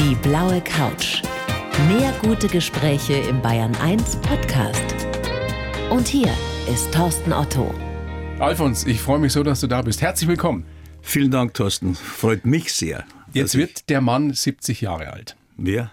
Die blaue Couch. Mehr gute Gespräche im Bayern 1 Podcast. Und hier ist Thorsten Otto. Alfons, ich freue mich so, dass du da bist. Herzlich willkommen. Vielen Dank, Thorsten. Freut mich sehr. Jetzt wird der Mann 70 Jahre alt. Wer?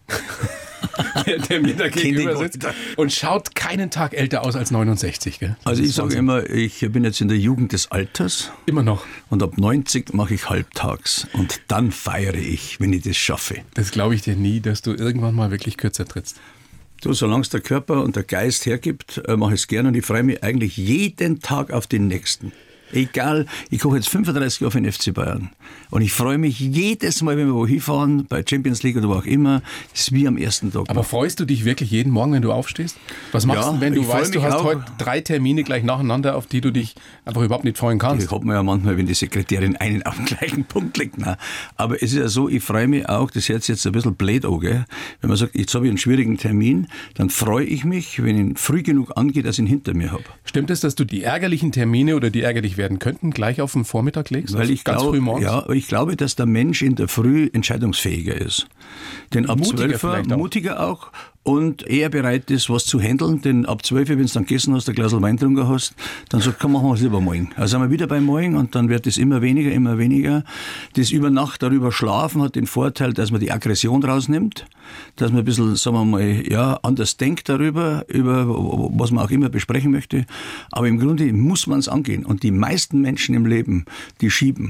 Der mir da gegenüber sitzt und schaut keinen Tag älter aus als 69. Gell? Also ich sage immer, ich bin jetzt in der Jugend des Alters. Immer noch. Und ab 90 mache ich halbtags. Und dann feiere ich, wenn ich das schaffe. Das glaube ich dir nie, dass du irgendwann mal wirklich kürzer trittst. So, solange es der Körper und der Geist hergibt, mache ich es gerne. Und ich freue mich eigentlich jeden Tag auf den nächsten. Egal, ich koche jetzt 35 Jahre für den FC Bayern. Und ich freue mich jedes Mal, wenn wir wohin fahren, bei Champions League oder wo auch immer, das ist wie am ersten Tag. Aber freust du dich wirklich jeden Morgen, wenn du aufstehst? Was machst du, wenn du weißt, du hast heute 3 Termine gleich nacheinander, auf die du dich einfach überhaupt nicht freuen kannst? Ich habe mir ja manchmal, wenn die Sekretärin einen auf den gleichen Punkt legt. Nein. Aber es ist ja so, ich freue mich auch, das hört sich jetzt ein bisschen blöd an, gell? Wenn man sagt, jetzt habe ich einen schwierigen Termin, dann freue ich mich, wenn ich ihn früh genug angeht, dass ich ihn hinter mir habe. Stimmt es, dass du die ärgerlichen Termine oder die ärgerlich werden könnten, gleich auf den Vormittag legst? Weil ich ganz früh morgens? Ja, ich glaube, dass der Mensch in der Früh entscheidungsfähiger ist. Denn ab Mutiger 12 Uhr, mutiger auch, und eher bereit ist, was zu handeln. Denn ab 12 Uhr, wenn du dann gegessen hast, ein Glas Wein getrunken hast, dann sagt, komm, machen wir es lieber morgen. Also sind wir wieder beim Morgen und dann wird es immer weniger, immer weniger. Das über Nacht darüber schlafen hat den Vorteil, dass man die Aggression rausnimmt, dass man ein bisschen, sagen wir mal, ja, anders denkt darüber, über was man auch immer besprechen möchte. Aber im Grunde muss man es angehen. Und die meisten Menschen im Leben, die schieben.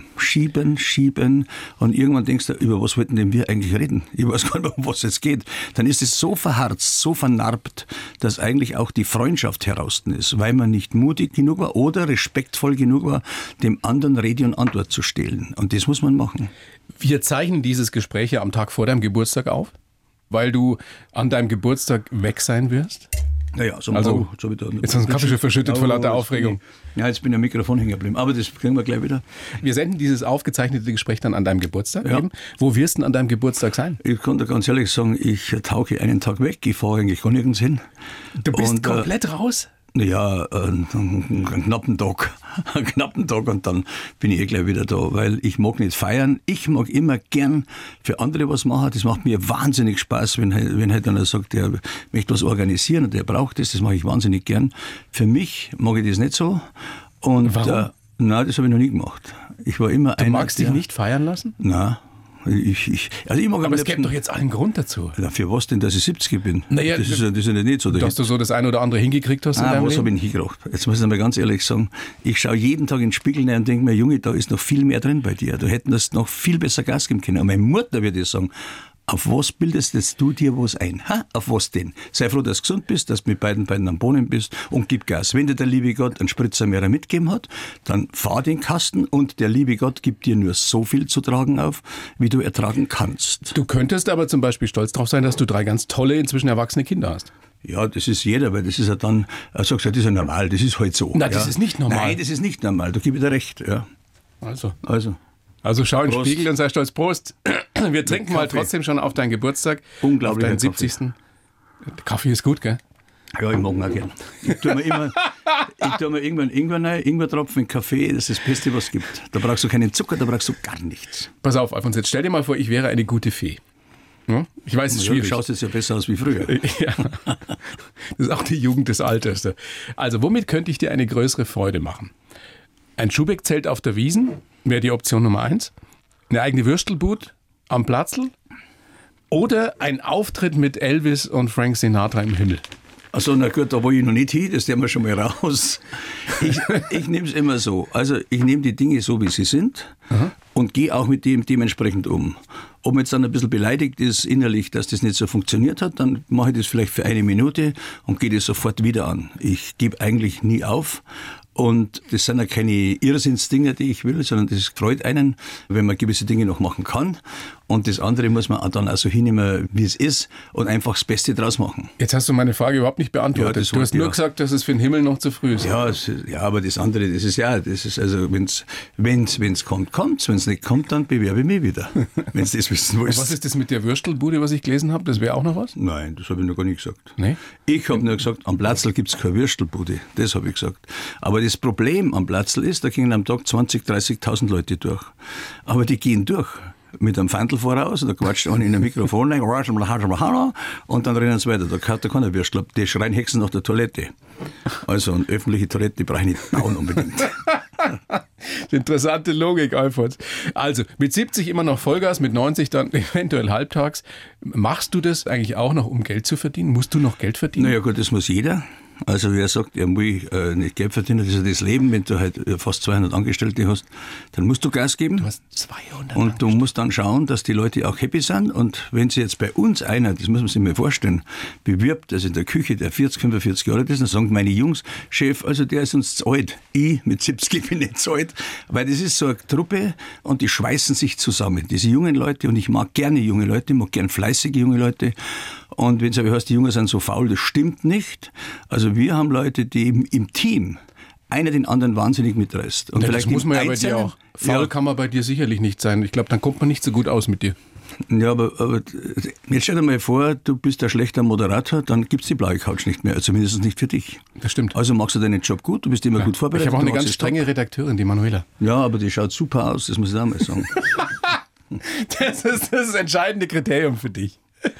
Und irgendwann denkst du, über was wollten denn wir eigentlich reden? Ich weiß gar nicht, um was es geht. Dann ist es so verharrt, so vernarbt, dass eigentlich auch die Freundschaft heraussten ist, weil man nicht mutig genug war oder respektvoll genug war, dem anderen Rede und Antwort zu stehlen. Und das muss man machen. Wir zeichnen dieses Gespräch ja am Tag vor deinem Geburtstag auf, weil du an deinem Geburtstag weg sein wirst. Naja, so also, jetzt habe ich da jetzt hast du den Kaffee schon verschüttet vor lauter Aufregung. Ja, jetzt bin ich am Mikrofon hängen geblieben, aber das kriegen wir gleich wieder. Wir senden dieses aufgezeichnete Gespräch dann an deinem Geburtstag eben. Wo wirst du denn an deinem Geburtstag sein? Ich kann dir ganz ehrlich sagen, ich tauche einen Tag weg, ich fahre eigentlich gar nirgends hin. Du bist komplett raus? Ja, einen knappen Tag und dann bin ich gleich wieder da, weil ich mag nicht feiern. Ich mag immer gern für andere was machen. Das macht mir wahnsinnig Spaß, wenn halt einer sagt, der möchte was organisieren und der braucht das. Das mache ich wahnsinnig gern. Für mich mag ich das nicht so. Und warum? Nein, das habe ich noch nie gemacht. Ich war immer Du magst dich nicht feiern lassen? Nein. Aber es gäbe doch jetzt einen Grund dazu. Ja, für was denn, dass ich 70 bin? Naja, das ist ja nicht so. Dass du so das eine oder andere hingekriegt hast in deinem was Leben? habe ich nicht hingekriegt? Jetzt muss ich mal ganz ehrlich sagen, ich schaue jeden Tag in den Spiegel rein und denke mir, Junge, da ist noch viel mehr drin bei dir. Da hätten das noch viel besser Gas geben können. Und meine Mutter würde ich sagen, auf was bildest jetzt du dir was ein? Auf was denn? Sei froh, dass du gesund bist, dass du mit beiden Beinen am Boden bist und gib Gas. Wenn dir der liebe Gott einen Spritzer mehr mitgegeben hat, dann fahr den Kasten und der liebe Gott gibt dir nur so viel zu tragen auf, wie du ertragen kannst. Du könntest aber zum Beispiel stolz darauf sein, dass du 3 ganz tolle, inzwischen erwachsene Kinder hast. Ja, das ist jeder, weil das ist ja dann, sagst du, das ist ja normal, das ist halt so. Nein, das ist nicht normal. Nein, das ist nicht normal, da gebe ich dir recht. Ja. Also schau in den Prost. Spiegel und sei stolz, Prost. Wir trinken mal trotzdem schon auf deinen Geburtstag, unglaublich, auf deinen 70. Der Kaffee ist gut, gell? Ja, ich mag ihn auch gern. Ich tue mir irgendwann Ingwertropfen in Kaffee, das ist das Beste, was es gibt. Da brauchst du keinen Zucker, da brauchst du gar nichts. Pass auf, Alfons, jetzt stell dir mal vor, ich wäre eine gute Fee. Hm? Ich weiß, es ist schwierig. Du schaust jetzt ja besser aus wie früher. Ja, das ist auch die Jugend des Alters. Also, womit könnte ich dir eine größere Freude machen? Ein Schuhbeck-Zelt auf der Wiesn wäre die Option Nummer 1. Eine eigene Würstelbud am Platzl. Oder ein Auftritt mit Elvis und Frank Sinatra im Himmel. Also na gut, da war ich noch nicht hin, das nehmen wir schon mal raus. Ich nehme es immer so. Also ich nehme die Dinge so, wie sie sind. Aha. Und gehe auch mit dem dementsprechend um. Ob man jetzt dann ein bisschen beleidigt ist innerlich, dass das nicht so funktioniert hat, dann mache ich das vielleicht für 1 Minute und gehe das sofort wieder an. Ich gebe eigentlich nie auf. Und das sind ja keine Irrsinnsdinge, die ich will, sondern das freut einen, wenn man gewisse Dinge noch machen kann. Und das andere muss man dann auch so hinnehmen, wie es ist und einfach das Beste draus machen. Jetzt hast du meine Frage überhaupt nicht beantwortet. Du hast nur gesagt, dass es für den Himmel noch zu früh ist. Ja, aber das andere, das ist also, wenn's kommt, kommt's. Wenn es nicht kommt, dann bewerbe ich mich wieder. Wenn das wissen willst. Was ist das mit der Würstelbude, was ich gelesen habe? Das wäre auch noch was? Nein, das habe ich noch gar nicht gesagt. Nee? Ich habe nur gesagt, am Platzl gibt es keine Würstelbude. Das habe ich gesagt. Aber das Problem am Platzl ist, da gehen am Tag 20.000, 30.000 Leute durch. Aber die gehen durch. mit einem Fandel voraus, da quatscht einer in ein Mikrofon rein, und dann rennen sie weiter. Da hat keiner Würstel ab. Die schreien Hexen nach der Toilette. Also eine öffentliche Toilette brauche ich nicht bauen unbedingt. Interessante Logik, Alfons. Also mit 70 immer noch Vollgas, mit 90 dann eventuell halbtags. Machst du das eigentlich auch noch, um Geld zu verdienen? Musst du noch Geld verdienen? Naja gut, das muss jeder. Also wer sagt, er muss nicht Geld verdienen, das ist ja das Leben, wenn du halt fast 200 Angestellte hast, dann musst du Gas geben. Du hast 200 und du musst dann schauen, dass die Leute auch happy sind. Und wenn sie jetzt bei uns einer, das muss man sich mal vorstellen, bewirbt, also in der Küche, der 40, 45 Jahre ist, dann sagen meine Jungs, Chef, also der ist uns zu alt. Ich mit 70 bin nicht zu alt. Weil das ist so eine Truppe und die schweißen sich zusammen. Diese jungen Leute, und ich mag gerne junge Leute, ich mag gerne fleißige junge Leute. Und wenn es aber heißt, die Jungen sind so faul, das stimmt nicht. Also wir haben Leute, die im Team einer den anderen wahnsinnig mitreißt. Und ja, vielleicht das muss man ja bei dir auch. Faul kann man bei dir sicherlich nicht sein. Ich glaube, dann kommt man nicht so gut aus mit dir. Ja, aber jetzt stell dir mal vor, du bist ein schlechter Moderator, dann gibt es die blaue Couch nicht mehr, zumindest nicht für dich. Das stimmt. Also machst du deinen Job gut, du bist immer gut vorbereitet. Ich habe auch eine ganz strenge Redakteurin, die Manuela. Ja, aber die schaut super aus, das muss ich auch mal sagen. Das ist das entscheidende Kriterium für dich.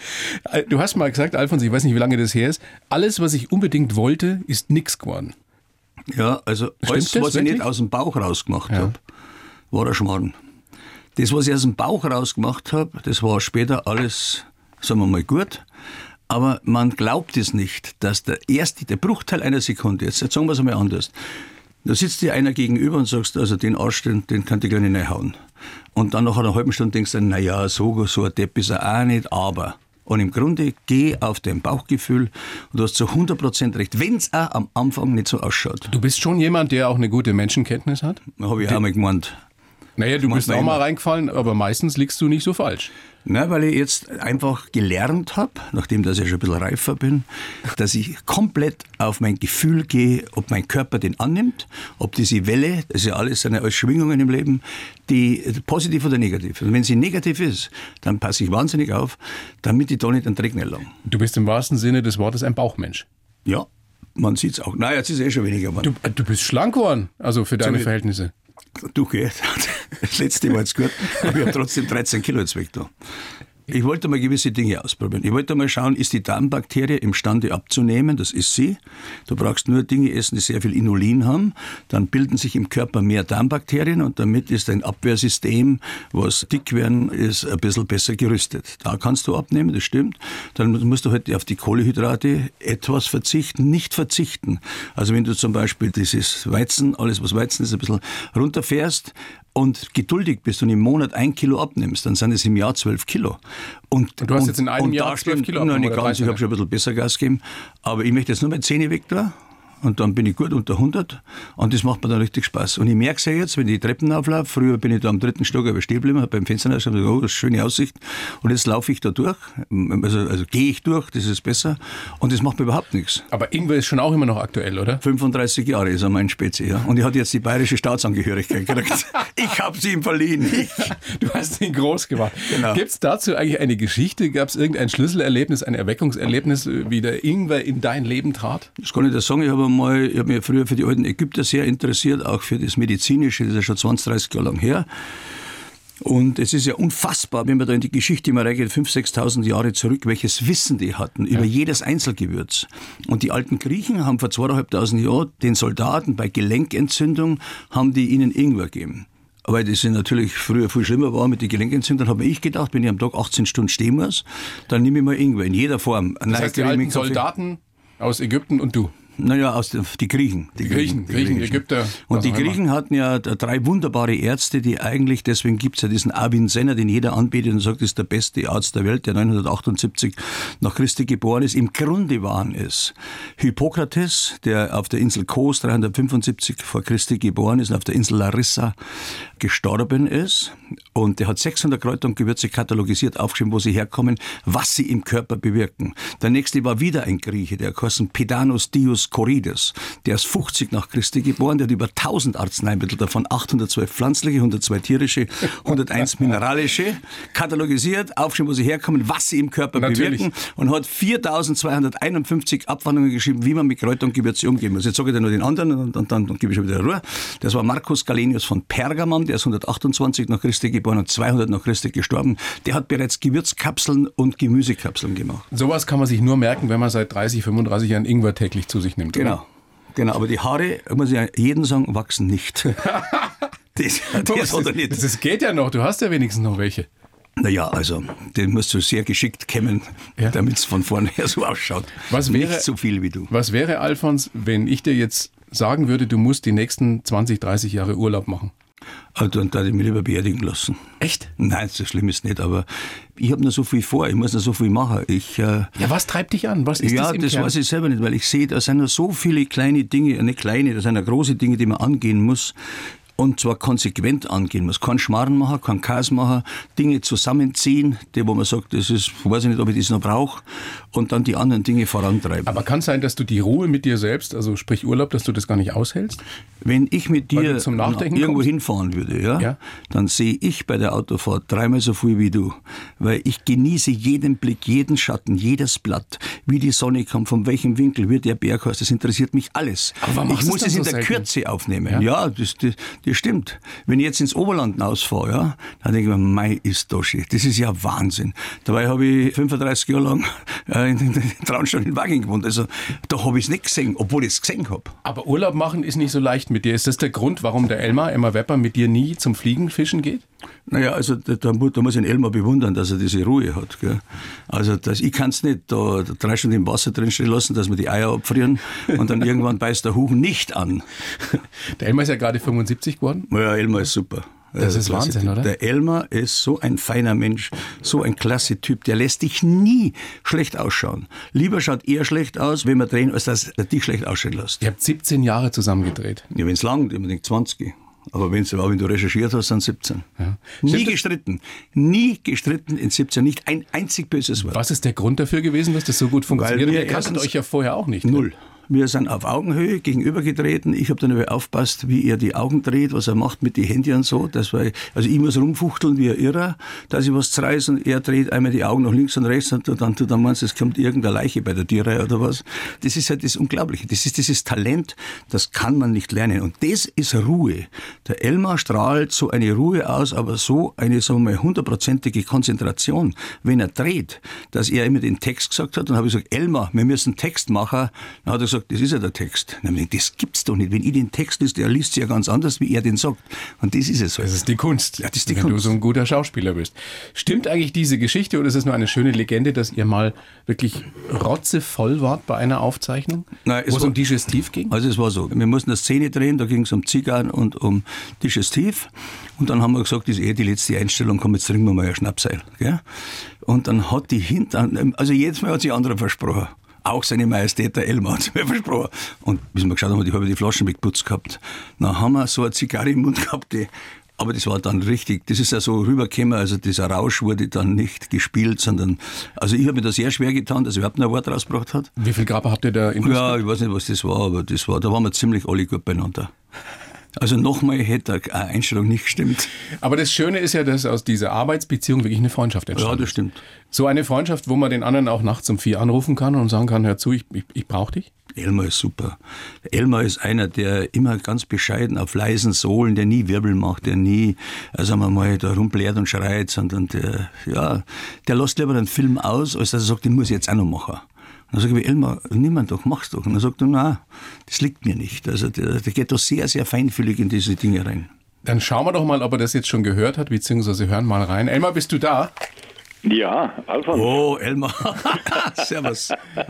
Du hast mal gesagt, Alfons, ich weiß nicht, wie lange das her ist, alles, was ich unbedingt wollte, ist nichts geworden. Ja, also alles, was ich nicht aus dem Bauch rausgemacht habe, war ein Schmarrn. Das, was ich aus dem Bauch rausgemacht habe, das war später alles, sagen wir mal, gut. Aber man glaubt es nicht, dass der Bruchteil einer Sekunde, jetzt sagen wir es einmal anders, da sitzt dir einer gegenüber und sagst, also den Arsch, den kann ich gleich nicht reinhauen. Und dann nach einer halben Stunde denkst du, naja, so ein Depp ist er auch nicht, aber. Und im Grunde geh auf dein Bauchgefühl und du hast zu 100% recht, wenn es auch am Anfang nicht so ausschaut. Du bist schon jemand, der auch eine gute Menschenkenntnis hat? Habe ich auch mal gemeint. Naja, du bist auch mal reingefallen, aber meistens liegst du nicht so falsch. Na, weil ich jetzt einfach gelernt habe, nachdem dass ich schon ein bisschen reifer bin, dass ich komplett auf mein Gefühl gehe, ob mein Körper den annimmt, ob diese Welle, das ist ja alles, sind ja alles Schwingungen im Leben, die positiv oder negativ. Und wenn sie negativ ist, dann passe ich wahnsinnig auf, damit ich da nicht einen Dreck nicht lang. Du bist im wahrsten Sinne des Wortes ein Bauchmensch. Ja, man sieht es auch. Naja, jetzt ist es schon weniger geworden. Du bist schlank geworden, also für deine Verhältnisse. Du, gehst. Das letzte war jetzt gut, aber ich habe trotzdem 13 Kilo jetzt weg da. Ich wollte mal gewisse Dinge ausprobieren. Ich wollte mal schauen, ist die Darmbakterie imstande abzunehmen? Das ist sie. Du brauchst nur Dinge essen, die sehr viel Inulin haben. Dann bilden sich im Körper mehr Darmbakterien und damit ist dein Abwehrsystem, was dick werden ist, ein bisschen besser gerüstet. Da kannst du abnehmen, das stimmt. Dann musst du halt auf die Kohlenhydrate etwas verzichten, nicht verzichten. Also wenn du zum Beispiel dieses Weizen, alles was Weizen ist, ein bisschen runterfährst, und geduldig bist und im Monat 1 Kilo abnimmst, dann sind es im Jahr 12 Kilo. Und du hast jetzt in einem Jahr 12 Kilo abgenommen? Nein, nicht ganz, ich habe schon ein bisschen besser Gas gegeben. Aber ich möchte jetzt nur meine Zähne weg da. Und dann bin ich gut unter 100 und das macht mir dann richtig Spaß. Und ich merke es ja jetzt, wenn ich die Treppen auflaufe, früher bin ich da am 3. Stock aber stehen geblieben, habe beim Fenster gesagt, oh, das ist eine schöne Aussicht. Und jetzt laufe ich da durch, also gehe ich durch, das ist besser und das macht mir überhaupt nichts. Aber Ingwer ist schon auch immer noch aktuell, oder? 35 Jahre ist er mein Spezi, ja. Und ich hatte jetzt die bayerische Staatsangehörigkeit gekriegt. Ich habe sie ihm verliehen. Du hast ihn groß gemacht. Genau. Gibt es dazu eigentlich eine Geschichte? Gab es irgendein Schlüsselerlebnis, ein Erweckungserlebnis, wie der Ingwer in dein Leben trat? Das kann ich dir sagen, ich habe mich früher für die alten Ägypter sehr interessiert, auch für das Medizinische, das ist ja schon 20, 30 Jahre lang her. Und es ist ja unfassbar, wenn man da in die Geschichte mal reingeht, 5.000, 6.000 Jahre zurück, welches Wissen die hatten über jedes Einzelgewürz. Und die alten Griechen haben vor 2.500 Jahren den Soldaten bei Gelenkentzündung, haben die ihnen Ingwer gegeben. Weil das natürlich früher viel schlimmer war mit den Gelenkentzündungen, habe ich gedacht, wenn ich am Tag 18 Stunden stehen muss, dann nehme ich mal Ingwer in jeder Form. Das heißt, die alten Soldaten aus Ägypten und du? Naja, die Griechen. Die Griechen, Ägypter. Und die Griechen hatten ja 3 wunderbare Ärzte, die eigentlich, deswegen gibt es ja diesen Avicenna, den jeder anbetet und sagt, das ist der beste Arzt der Welt, der 978 nach Christi geboren ist. Im Grunde waren es Hippokrates, der auf der Insel Kos 375 vor Christi geboren ist und auf der Insel Larissa gestorben ist. Und der hat 600 Kräuter und Gewürze katalogisiert, aufgeschrieben, wo sie herkommen, was sie im Körper bewirken. Der nächste war wieder ein Grieche, der heißt Pedanos Dios Marcus Corides, der ist 50 nach Christi geboren, der hat über 1000 Arzneimittel, davon 812 pflanzliche, 102 tierische, 101 mineralische, katalogisiert, aufgeschrieben, wo sie herkommen, was sie im Körper bewirken und hat 4251 Abwandlungen geschrieben, wie man mit Kräuter und Gewürze umgehen muss. Jetzt sage ich dir nur den anderen und dann gebe ich schon wieder Ruhe. Das war Marcus Galenius von Pergamon, der ist 128 nach Christi geboren und 200 nach Christi gestorben. Der hat bereits Gewürzkapseln und Gemüsekapseln gemacht. Sowas kann man sich nur merken, wenn man seit 30, 35 Jahren Ingwer täglich zu sich nimmt. Genau. Genau, aber die Haare, muss ich ja jedem sagen, wachsen nicht. Das geht ja noch, du hast ja wenigstens noch welche. Naja, also, den musst du sehr geschickt kämmen, damit es von vorne her so ausschaut. Nicht so viel wie du. Was wäre, Alfons, wenn ich dir jetzt sagen würde, du musst die nächsten 20, 30 Jahre Urlaub machen? Also, dann würde ich mich lieber beerdigen lassen. Echt? Nein, so schlimm ist nicht, aber ich habe noch so viel vor, ich muss noch so viel machen. Was treibt dich an? Was ist das im das Kern? weiß ich selber nicht, weil ich sehe, da sind noch so viele kleine Dinge, nicht kleine, das sind noch große Dinge, die man angehen muss. Und zwar konsequent angehen muss. Kein Schmarrn machen, kein Chaos machen, Dinge zusammenziehen, die, wo man sagt, das ist, weiß ich nicht, ob ich das noch brauche, und dann die anderen Dinge vorantreiben. Aber kann es sein, dass du die Ruhe mit dir selbst, also sprich Urlaub, dass du das gar nicht aushältst? Wenn ich mit dir zum Nachdenken irgendwo kommst? hinfahren würde, dann sehe ich bei der Autofahrt 3-mal so viel wie du. Weil ich genieße jeden Blick, jeden Schatten, jedes Blatt, wie die Sonne kommt, von welchem Winkel, wie der Berg heißt, das interessiert mich alles. Aber ich muss es in so der selten? Kürze aufnehmen. Ja, das stimmt. Wenn ich jetzt ins Oberland ausfahre, dann denke ich mir, mei, ist das schön. Das ist ja Wahnsinn. Dabei habe ich 35 Jahre lang in Traunstein in Wagen gewohnt. Also da habe ich es nicht gesehen, obwohl ich es gesehen habe. Aber Urlaub machen ist nicht so leicht mit dir. Ist das der Grund, warum der Elmar Wepper, mit dir nie zum Fliegenfischen geht? Naja, also da muss ich den Elmar bewundern, dass er diese Ruhe hat. Gell? Also ich kann es nicht da 3 Stunden im Wasser drinstehen lassen, dass wir die Eier abfrieren und dann irgendwann beißt der Huchen nicht an. Der Elmar ist ja gerade 75 geworden. Ja, Elmar ist super. Das ist Wahnsinn, oder? Der Elmar ist so ein feiner Mensch, so ein klasse Typ, der lässt dich nie schlecht ausschauen. Lieber schaut er schlecht aus, wenn wir drehen, als dass er dich schlecht aussehen lässt. Ihr habt 17 Jahre zusammen gedreht. Ja, wenn es lang, ich denke 20. Aber wenn du recherchiert hast, sind 17. Ja. Nie gestritten in 17, nicht ein einzig böses Wort. Was ist der Grund dafür gewesen, dass das so gut funktioniert? Ihr kanntet euch ja vorher auch nicht. Null. Wir sind auf Augenhöhe gegenübergetreten. Ich habe dann aber aufgepasst, wie er die Augen dreht, was er macht mit den Händen und so. Also ich muss rumfuchteln wie ein Irrer, dass ich was zerreiße und er dreht einmal die Augen nach links und rechts und dann meinst du, es kommt irgendeine Leiche bei der Tierreihe oder was. Das ist halt das Unglaubliche. Das ist dieses Talent, das kann man nicht lernen. Und das ist Ruhe. Der Elmar strahlt so eine Ruhe aus, aber so eine, sagen wir mal, 100%ige Konzentration. Wenn er dreht, dass er immer den Text gesagt hat, dann habe ich gesagt, Elmar, wir müssen Text machen. Dann hat er gesagt, das ist ja der Text. Nämlich, das gibt's doch nicht. Wenn ich den Text liest, der liest ja ganz anders, wie er den sagt. Und das ist es so. Das ist die Kunst, ja, das ist die wenn Kunst. Du so ein guter Schauspieler bist. Stimmt eigentlich diese Geschichte oder ist es nur eine schöne Legende, dass ihr mal wirklich rotzevoll wart bei einer Aufzeichnung, Nein, wo es um Digestiv ging? Also es war so, wir mussten eine Szene drehen, da ging es um Zigarren und um Digestiv. Und dann haben wir gesagt, das ist die letzte Einstellung, komm, jetzt trinken wir mal ein Schnapsseil. Gell? Und dann hat also jedes Mal hat sich anderer versprochen. Auch seine Majestät, der Elmar, hat sie mir versprochen. Und bis wir geschaut haben, ich habe die Flaschen weggeputzt gehabt. Dann haben wir so eine Zigarre im Mund gehabt, aber das war dann richtig, das ist ja so rübergekommen, also dieser Rausch wurde dann nicht gespielt, sondern, also ich habe mir da sehr schwer getan, dass er überhaupt noch ein Wort rausgebracht hat. Wie viel Grappa habt ihr da in Ja, ich weiß nicht, was das war, aber da waren wir ziemlich alle gut beieinander. Also nochmal hätte eine Einstellung nicht gestimmt. Aber das Schöne ist ja, dass aus dieser Arbeitsbeziehung wirklich eine Freundschaft entstanden ist. Ja, das stimmt. So eine Freundschaft, wo man den anderen auch nachts um 4 anrufen kann und sagen kann, hör zu, ich brauche dich. Elmar ist super. Elmar ist einer, der immer ganz bescheiden auf leisen Sohlen, der nie Wirbel macht, der nie, sagen wir mal, da rumblärt und schreit, sondern der lässt lieber einen Film aus, als dass er sagt, den muss ich jetzt auch noch machen. Dann sage ich, Elmar, niemand doch, mach's doch. Und dann sagt er, nein, das liegt mir nicht. Also der geht da sehr, sehr feinfühlig in diese Dinge rein. Dann schauen wir doch mal, ob er das jetzt schon gehört hat, beziehungsweise hören mal rein. Elmar, bist du da? Ja, Alfons. Oh, Elmar. Servus.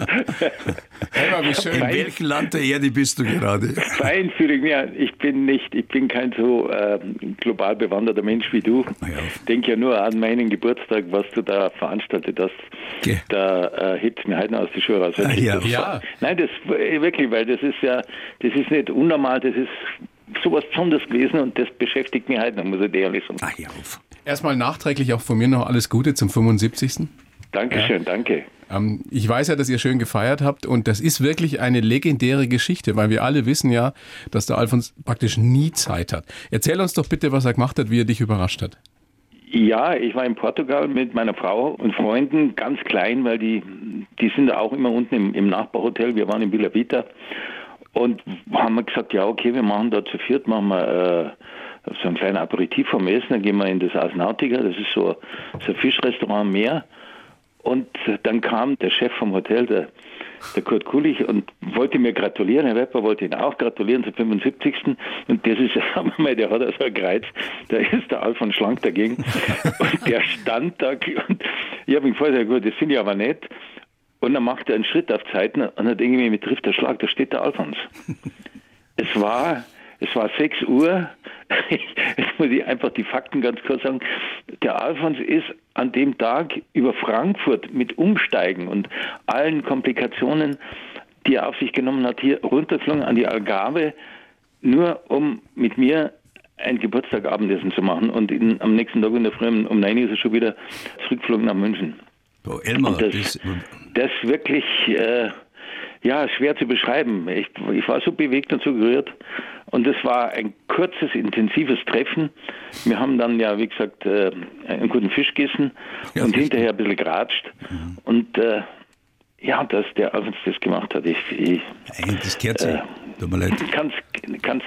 Elmar, wie schön. In welchem Land der Erde bist du gerade? Feinfühlig, ja, ich bin kein so global bewanderter Mensch wie du. Ich denke ja nur an meinen Geburtstag, was du da veranstaltet hast. Okay. Da hebt mir heute noch aus die Schuhe raus. Ja. Nein, das wirklich, weil das ist nicht unnormal, das ist sowas Besonderes gewesen und das beschäftigt mich heute noch, muss ich dir ehrlich sagen. Ach ja, auf. Erstmal nachträglich auch von mir noch alles Gute zum 75. Dankeschön, danke. Ich weiß ja, dass ihr schön gefeiert habt und das ist wirklich eine legendäre Geschichte, weil wir alle wissen ja, dass der Alfons praktisch nie Zeit hat. Erzähl uns doch bitte, was er gemacht hat, wie er dich überrascht hat. Ja, ich war in Portugal mit meiner Frau und Freunden, ganz klein, weil die sind da auch immer unten im Nachbarhotel. Wir waren in Vila Vita und haben gesagt, ja okay, wir machen da zu viert, machen wir so ein kleines Aperitif vom Essen, dann gehen wir in das Ars Nautica, das ist so ein Fischrestaurant am Meer. Und dann kam der Chef vom Hotel, der Kurt Kulich, und wollte mir gratulieren. Herr Wepper wollte ihn auch gratulieren zum 75. Und das ist, sagen wir mal, der hat also einen Reiz. Da ist der Alfons schlank dagegen. Und der stand da. Und ich habe ihn vorher gesagt, gut, das finde ich aber nicht. Und dann macht er einen Schritt auf Zeiten und dann denke ich mir, mir trifft der Schlag, da steht der Alfons. Es war 6 Uhr. Jetzt muss ich einfach die Fakten ganz kurz sagen. Der Alfons ist an dem Tag über Frankfurt mit Umsteigen und allen Komplikationen, die er auf sich genommen hat, hier runtergeflogen an die Algarve, nur um mit mir ein Geburtstagabendessen zu machen. Und am nächsten Tag in der Früh um 9 Uhr ist er schon wieder zurückgeflogen nach München. Oh, Elmar, das wirklich... schwer zu beschreiben. Ich war so bewegt und so gerührt. Und es war ein kurzes, intensives Treffen. Wir haben dann ja, wie gesagt, einen guten Fisch gegessen und hinterher ein bisschen geratscht. Mhm. Und dass der Alfons das gemacht hat. Das gehört sich. Tut mir leid. Kann's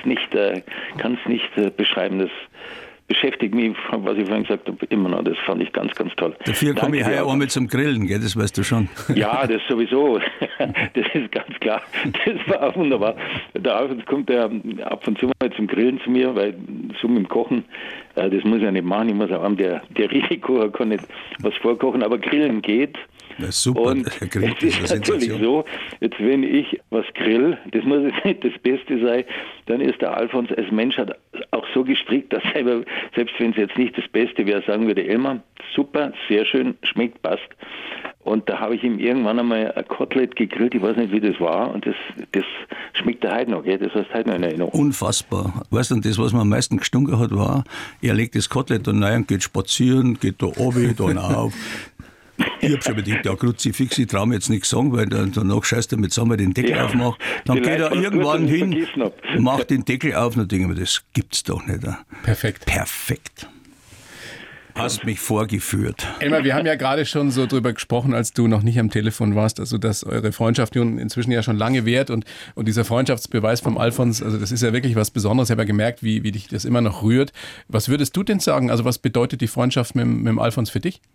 nicht beschreiben. Das beschäftigt mich, was ich vorhin gesagt habe, immer noch. Das fand ich ganz, ganz toll. Dafür komme ich heuer auch mit zum Grillen, gell? Das weißt du schon. Ja, das sowieso. Das ist ganz klar. Das war auch wunderbar. Der Alfons kommt ja ab und zu mal zum Grillen zu mir, weil so mit dem Kochen, das muss ich nicht machen. Ich muss auch haben, der Risiko kann nicht was vorkochen, aber Grillen geht. Das ist super, und Grill es ist natürlich so, jetzt wenn ich was grill, das muss jetzt nicht das Beste sein, dann ist der Alfons als Mensch hat auch so gestrickt, dass selber, selbst wenn es jetzt nicht das Beste wäre, sagen würde, Elmar, super, sehr schön, schmeckt, passt. Und da habe ich ihm irgendwann einmal ein Kotelett gegrillt, ich weiß nicht, wie das war, und das schmeckt der heute noch, gell? Das heißt heute noch in Erinnerung. Unfassbar. Weißt du, das, was mir am meisten gestunken hat, war, er legt das Kotelett dann rein, geht spazieren, geht da oben, dann auf. Ich habe schon gedacht, ja, Kruzifix, ich traue mir jetzt nichts sagen, weil danach scheißt er mit zusammen den Deckel aufmacht. Dann geht er irgendwann hin, macht den Deckel auf und dann denke ich mir, das gibt's doch nicht. Perfekt. Hast mich vorgeführt. Elmar, wir haben ja gerade schon so drüber gesprochen, als du noch nicht am Telefon warst, also dass eure Freundschaft nun inzwischen ja schon lange währt und dieser Freundschaftsbeweis vom Alfons, also das ist ja wirklich was Besonderes. Ich habe ja gemerkt, wie dich das immer noch rührt. Was würdest du denn sagen? Also was bedeutet die Freundschaft mit dem Alfons für dich?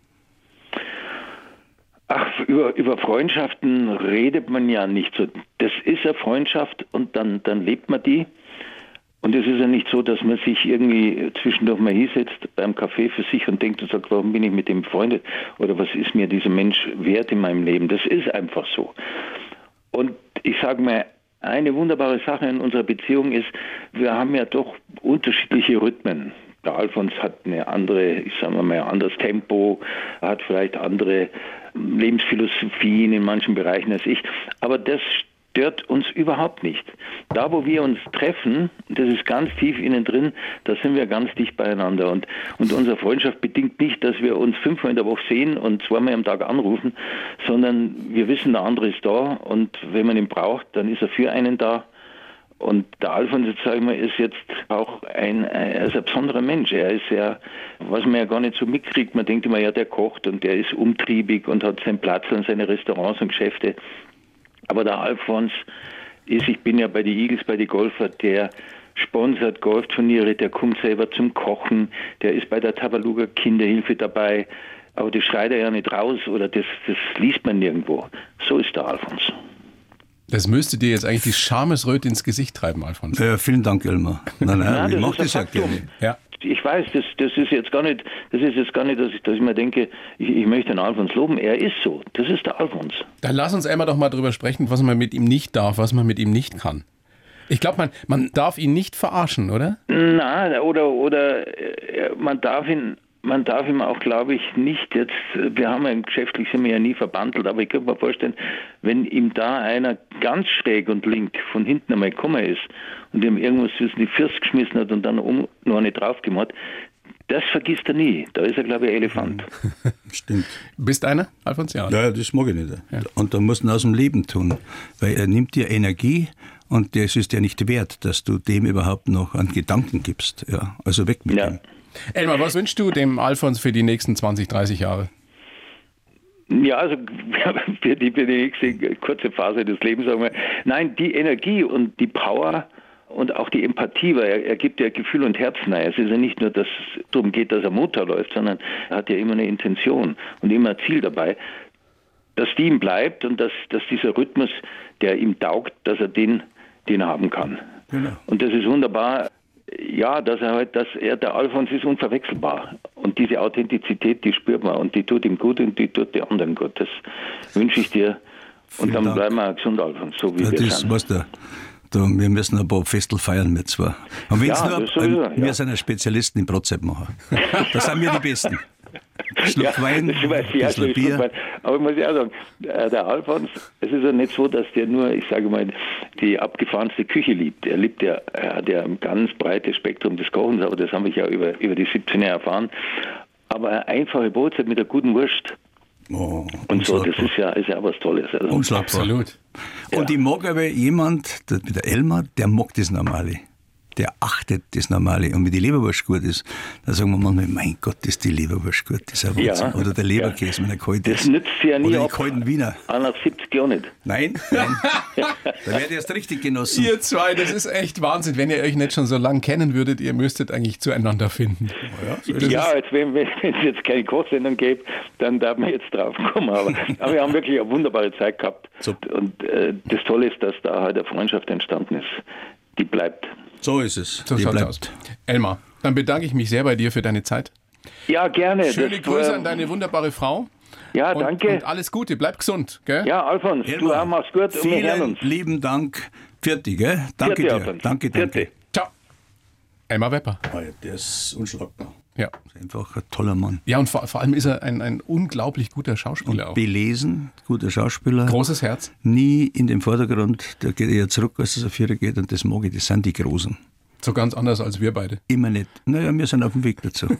Ach, über Freundschaften redet man ja nicht so. Das ist eine Freundschaft und dann lebt man die. Und es ist ja nicht so, dass man sich irgendwie zwischendurch mal hinsetzt beim Kaffee für sich und denkt und sagt, warum bin ich mit dem befreundet? Oder was ist mir dieser Mensch wert in meinem Leben? Das ist einfach so. Und ich sage mal, eine wunderbare Sache in unserer Beziehung ist, wir haben ja doch unterschiedliche Rhythmen. Der Alfons hat eine andere, ich sage mal, ein anderes Tempo, hat vielleicht andere Lebensphilosophien in manchen Bereichen als ich. Aber das stört uns überhaupt nicht. Da, wo wir uns treffen, das ist ganz tief innen drin, da sind wir ganz dicht beieinander. Und unsere Freundschaft bedingt nicht, dass wir uns 5-mal in der Woche sehen und 2-mal am Tag anrufen, sondern wir wissen, der andere ist da und wenn man ihn braucht, dann ist er für einen da. Und der Alfons, jetzt sage ich mal, ist jetzt auch er ist ein besonderer Mensch. Er ist ja, was man ja gar nicht so mitkriegt, man denkt immer, ja, der kocht und der ist umtriebig und hat seinen Platz und seine Restaurants und Geschäfte. Aber der Alfons ist, ich bin ja bei den Eagles, bei den Golfer, der sponsert Golfturniere, der kommt selber zum Kochen, der ist bei der Tabaluga Kinderhilfe dabei, aber das schreit er ja nicht raus oder das liest man nirgendwo. So ist der Alfons. Das müsste dir jetzt eigentlich die Schamesröte ins Gesicht treiben, Alfons. Ja, vielen Dank, Elmar. Nein, ich mache das ja gerne. Ja. Ich weiß, das ist jetzt gar nicht, dass ich mir denke, ich möchte den Alfons loben. Er ist so. Das ist der Alfons. Dann lass uns einmal doch mal drüber sprechen, was man mit ihm nicht darf, was man mit ihm nicht kann. Ich glaube, man darf ihn nicht verarschen, oder? Nein, oder man darf ihm auch, glaube ich, nicht jetzt, wir haben ja geschäftlich sind wir ja nie verbandelt, aber ich könnte mir vorstellen, wenn ihm da einer ganz schräg und link von hinten einmal gekommen ist und ihm irgendwas zwischen die First geschmissen hat und dann noch eine drauf gemacht, Das vergisst er nie. Da ist er, glaube ich, ein Elefant. Stimmt. Bist einer, Alfons? Ja, das mag ich nicht. Ja. Und da musst du ihn aus dem Leben tun, weil er nimmt dir Energie und das ist dir nicht wert, dass du dem überhaupt noch einen Gedanken gibst. Ja, also weg mit ihm. Elmar, was wünschst du dem Alfons für die nächsten 20, 30 Jahre? Ja, also für die nächste kurze Phase des Lebens sagen wir, nein, die Energie und die Power und auch die Empathie, weil er gibt ja Gefühl und Herz rein. Es ist ja nicht nur, dass es darum geht, dass er Motor läuft, sondern er hat ja immer eine Intention und immer ein Ziel dabei, dass die ihm bleibt und dass dieser Rhythmus, der ihm taugt, dass er den haben kann. Genau. Und das ist wunderbar. Ja, der Alfons ist unverwechselbar. Und diese Authentizität, die spürt man und die tut ihm gut und die tut den anderen gut. Das wünsche ich dir. Und dann bleiben wir gesund, Alfons, so wie wir sind. Weißt du, wir müssen ein paar Festel feiern mit zwar. Und wir sind ja Spezialisten im Brotzeit machen. Das sind wir die Besten. Schluck Wein, ein Bier. Aber ich muss ja auch sagen, der Alfons, es ist ja nicht so, dass der nur, ich sage mal, die abgefahrenste Küche liebt. Er hat ja ein ganz breites Spektrum des Kochens, aber das habe ich ja über die 17 Jahre erfahren. Aber eine einfache Brotzeit mit einer guten Wurst. Oh, und so, das ist ja was Tolles. Also. Unschlagbar. Absolut. Und ich mag aber jemand, der Elmar, der mag das Normale. Der achtet das Normale. Und wenn die Leberwurst gut ist, dann sagen wir manchmal, mein Gott, ist die Leberwurst gut. Das ist ein Wahnsinn. Ja. Oder der Leberkäse, wenn er kalt ist. Das nützt sie ja nie. Oder die kalten Wiener. Auch nach 70 Jahren nicht. Nein. Da wird erst richtig genossen. Ihr zwei, das ist echt Wahnsinn. Wenn ihr euch nicht schon so lange kennen würdet, ihr müsstet eigentlich zueinander finden. Wenn es jetzt keine Kochsendung gäbe, dann darf man jetzt drauf kommen. Aber wir haben wirklich eine wunderbare Zeit gehabt. Super. Und das Tolle ist, dass da halt eine Freundschaft entstanden ist. Die bleibt. So ist es. So schaut es aus. Elmar, dann bedanke ich mich sehr bei dir für deine Zeit. Ja, gerne. Schöne Grüße an deine wunderbare Frau. Ja, danke. Und alles Gute, bleib gesund. Gell? Ja, Alfons, du auch, mach's gut. Vielen und wir hören uns. Lieben Dank. Vierte, gell? Danke dir. Alfons. Danke. Ciao. Elmar Wepper. Der ist unschlagbar. Ja. Ist einfach ein toller Mann. Ja, und vor allem ist er ein unglaublich guter Schauspieler. Und belesen, guter Schauspieler. Großes Herz. Nie in den Vordergrund, der geht eher zurück, als es auf Vierer geht, und das mag ich, das sind die Großen. So ganz anders als wir beide. Immer nicht. Naja, wir sind auf dem Weg dazu.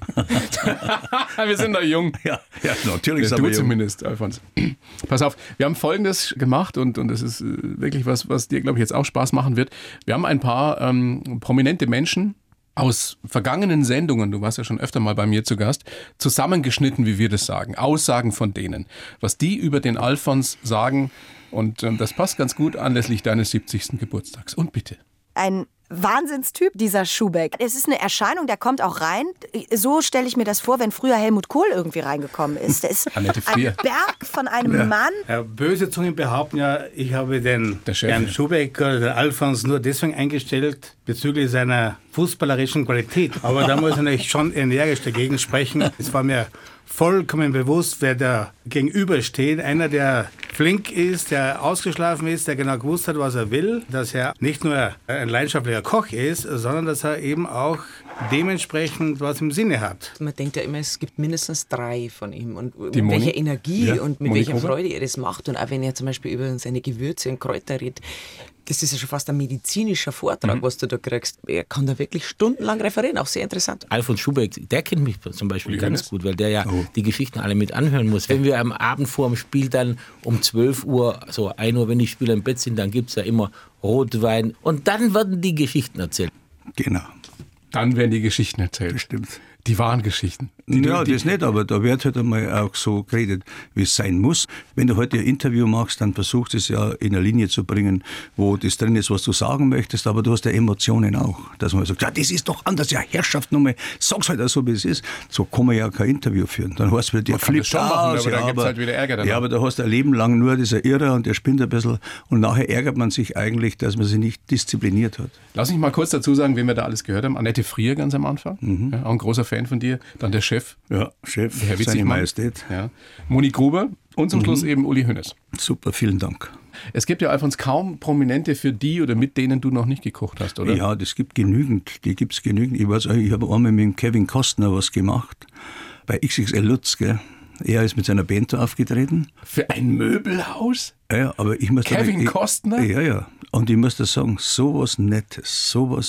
Wir sind noch jung. Ja, natürlich sind wir wir jung. Du zumindest, Alfons. Pass auf, wir haben Folgendes gemacht und das ist wirklich was dir, glaube ich, jetzt auch Spaß machen wird. Wir haben ein paar prominente Menschen aus vergangenen Sendungen, du warst ja schon öfter mal bei mir zu Gast, zusammengeschnitten, wie wir das sagen. Aussagen von denen. Was die über den Alfons sagen, und das passt ganz gut anlässlich deines 70. Geburtstags. Und bitte. Ein Wahnsinnstyp, dieser Schubeck. Es ist eine Erscheinung, der kommt auch rein. So stelle ich mir das vor, wenn früher Helmut Kohl irgendwie reingekommen ist. Der ist ein Berg von einem Mann. Ja, böse Zungen behaupten ja, ich habe den Herrn Schubeck oder den Alfons nur deswegen eingestellt, bezüglich seiner fußballerischen Qualität. Aber da muss ich natürlich schon energisch dagegen sprechen. Es war mir vollkommen bewusst, wer da gegenübersteht. Einer, der flink ist, der ausgeschlafen ist, der genau gewusst hat, was er will. Dass er nicht nur ein leidenschaftlicher Koch ist, sondern dass er eben auch dementsprechend was im Sinne hat. Man denkt ja immer, es gibt mindestens 3 von ihm. Und mit welcher Energie und mit welcher Freude er das macht. Und auch wenn er zum Beispiel über seine Gewürze und Kräuter redet, das ist ja schon fast ein medizinischer Vortrag, was du da kriegst. Er kann da wirklich stundenlang referieren, auch sehr interessant. Alfons Schubeck, der kennt mich zum Beispiel ganz gut, weil der ja die Geschichten alle mit anhören muss. Wenn wir am Abend vor dem Spiel dann um 12 Uhr, so 1 Uhr, wenn die Spieler im Bett sind, dann gibt es ja immer Rotwein und dann werden die Geschichten erzählt. Genau. Dann werden die Geschichten erzählt. Bestimmt. Die wahren Geschichten. Das nicht, aber da wird halt einmal auch so geredet, wie es sein muss. Wenn du heute ein Interview machst, dann versuchst du es ja in eine Linie zu bringen, wo das drin ist, was du sagen möchtest, aber du hast ja Emotionen auch. Dass man sagt, ja, das ist doch anders, ja, Herrschaft, nochmal, sag's halt auch so, wie es ist. So kann man ja kein Interview führen. Dann hast du wieder, der flippt aus, aber dann gibt's halt wieder Ärger danach. Ja, aber da hast du ein Leben lang nur dieser Irrer und der spinnt ein bisschen und nachher ärgert man sich eigentlich, dass man sich nicht diszipliniert hat. Lass mich mal kurz dazu sagen, wen wir da alles gehört haben. Annette Frier ganz am Anfang, ja, auch ein großer Fan von dir. Dann der Chef. Ja, Chef, Herr seine Majestät. Ja. Moni Gruber und zum Schluss eben Uli Hoeneß. Super, vielen Dank. Es gibt ja, Alfons, kaum Prominente, für die oder mit denen du noch nicht gekocht hast, oder? Ja, das gibt genügend. Die gibt es genügend. Ich habe einmal mit dem Kevin Costner was gemacht, bei XXL Lutz, gell? Er ist mit seiner Band da aufgetreten. Für ein Möbelhaus? Ja, aber ich muss Kevin Costner? Ja. Und ich muss da sagen, sowas Nettes, sowas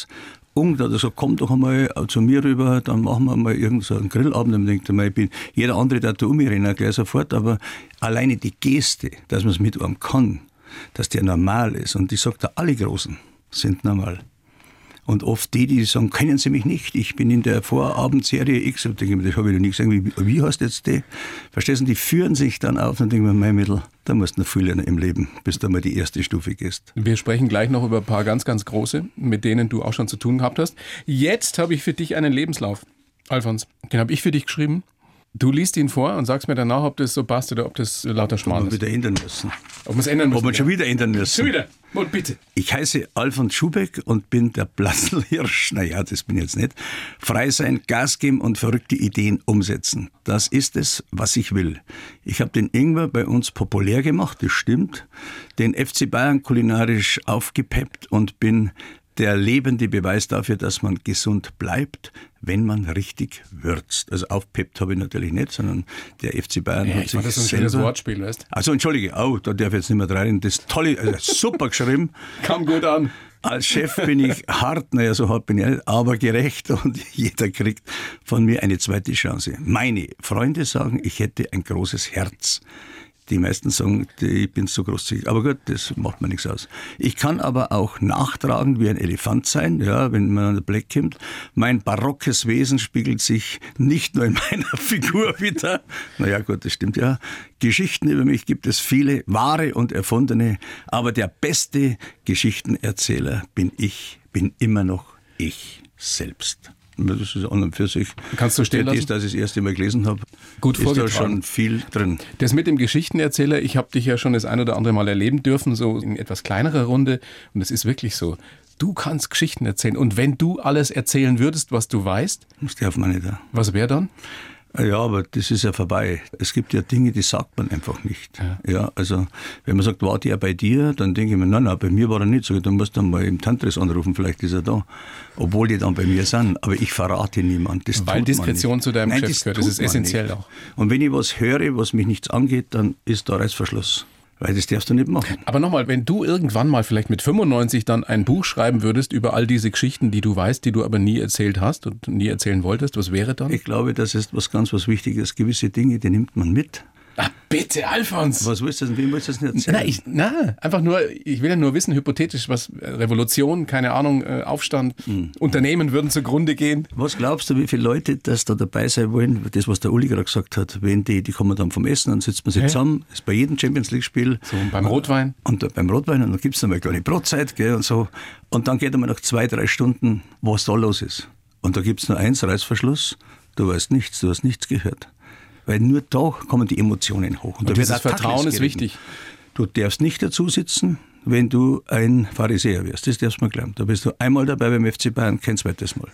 oder so, komm doch einmal zu mir rüber, dann machen wir mal irgendeinen Grillabend. Und denkt mal, jeder andere, der da um mich rennen, gleich sofort, aber alleine die Geste, dass man es mit einem kann, dass der normal ist. Und ich sage da, alle Großen sind normal. Und oft die sagen, kennen Sie mich nicht, ich bin in der Vorabendserie X, und denke mir, das habe ich noch nie gesagt, wie heißt jetzt die? Verstehst du, die führen sich dann auf und denken mir, mein Mädel, da musst du noch viel lernen im Leben, bis du mal die erste Stufe gehst. Wir sprechen gleich noch über ein paar ganz, ganz große, mit denen du auch schon zu tun gehabt hast. Jetzt habe ich für dich einen Lebenslauf, Alfons, den habe ich für dich geschrieben. Du liest ihn vor und sagst mir danach, ob das so passt oder ob das lauter Schmarrn ist. Ob wir wieder ändern müssen. Ob wir es ändern müssen. Ob wir schon wieder ändern müssen. Schon wieder. Und bitte. Ich heiße Alfons Schubeck und bin der Blasselhirsch. Naja, das bin ich jetzt nicht. Frei sein, Gas geben und verrückte Ideen umsetzen. Das ist es, was ich will. Ich habe den Ingwer bei uns populär gemacht, das stimmt. Den FC Bayern kulinarisch aufgepeppt und bin der lebende Beweis dafür, dass man gesund bleibt, wenn man richtig würzt. Also aufpeppt habe ich natürlich nicht, sondern der FC Bayern hat sich das ist ein schönes Wortspiel, weißt du? Also entschuldige, da darf ich jetzt nicht mehr rein. Das tolle, super geschrieben. Kam gut an. Als Chef bin ich hart, naja, so hart bin ich nicht, aber gerecht und jeder kriegt von mir eine zweite Chance. Meine Freunde sagen, ich hätte ein großes Herz. Die meisten sagen, ich bin so großzügig. Aber gut, das macht mir nichts aus. Ich kann aber auch nachtragend wie ein Elefant sein, ja, wenn man an den Blick kommt. Mein barockes Wesen spiegelt sich nicht nur in meiner Figur wieder. Naja, gut, das stimmt ja. Geschichten über mich gibt es viele, wahre und erfundene. Aber der beste Geschichtenerzähler bin immer noch ich selbst. Das ist an und für sich. Kannst du stehen lassen? Das, dass ich das erste Mal gelesen habe, gut ist da schon viel drin. Das mit dem Geschichtenerzähler, ich habe dich ja schon das ein oder andere Mal erleben dürfen, so in etwas kleinerer Runde. Und es ist wirklich so, du kannst Geschichten erzählen. Und wenn du alles erzählen würdest, was du weißt. Das darf man nicht. Was wäre dann? Ja, aber das ist ja vorbei. Es gibt ja Dinge, die sagt man einfach nicht. Ja, also wenn man sagt, war der bei dir, dann denke ich mir, nein, bei mir war er nicht. So, dann musst du mal im Tantris anrufen, vielleicht ist er da. Obwohl die dann bei mir sind. Aber ich verrate niemand. Das weil Diskretion zu deinem Geschäft gehört, das ist essentiell nicht. Auch. Und wenn ich was höre, was mich nichts angeht, dann ist da Reißverschluss. Weil das darfst du nicht machen. Aber nochmal, wenn du irgendwann mal vielleicht mit 95 dann ein Buch schreiben würdest über all diese Geschichten, die du weißt, die du aber nie erzählt hast und nie erzählen wolltest, was wäre dann? Ich glaube, das ist was ganz was Wichtiges. Gewisse Dinge, die nimmt man mit. Ach, bitte, Alfons! Was willst du denn? Wem willst du das nicht erzählen? Einfach nur, ich will ja nur wissen, hypothetisch, was Revolution, keine Ahnung, Aufstand, Unternehmen würden zugrunde gehen. Was glaubst du, wie viele Leute das da dabei sein wollen? Das, was der Uli gerade gesagt hat, wenn die kommen dann vom Essen, dann sitzt man sich zusammen, das ist bei jedem Champions-League-Spiel. So, beim Rotwein. Und beim Rotwein, und dann gibt es noch mal eine kleine Brotzeit, gell, und so. Und dann geht einmal nach 2-3 Stunden, was da los ist. Und da gibt es nur eins, Reißverschluss, du weißt nichts, du hast nichts gehört. Weil nur da kommen die Emotionen hoch. Und da dieses Vertrauen ist wichtig. Du darfst nicht dazu sitzen, wenn du ein Pharisäer wirst. Das darfst du mal glauben. Da bist du einmal dabei beim FC Bayern, kein zweites Mal.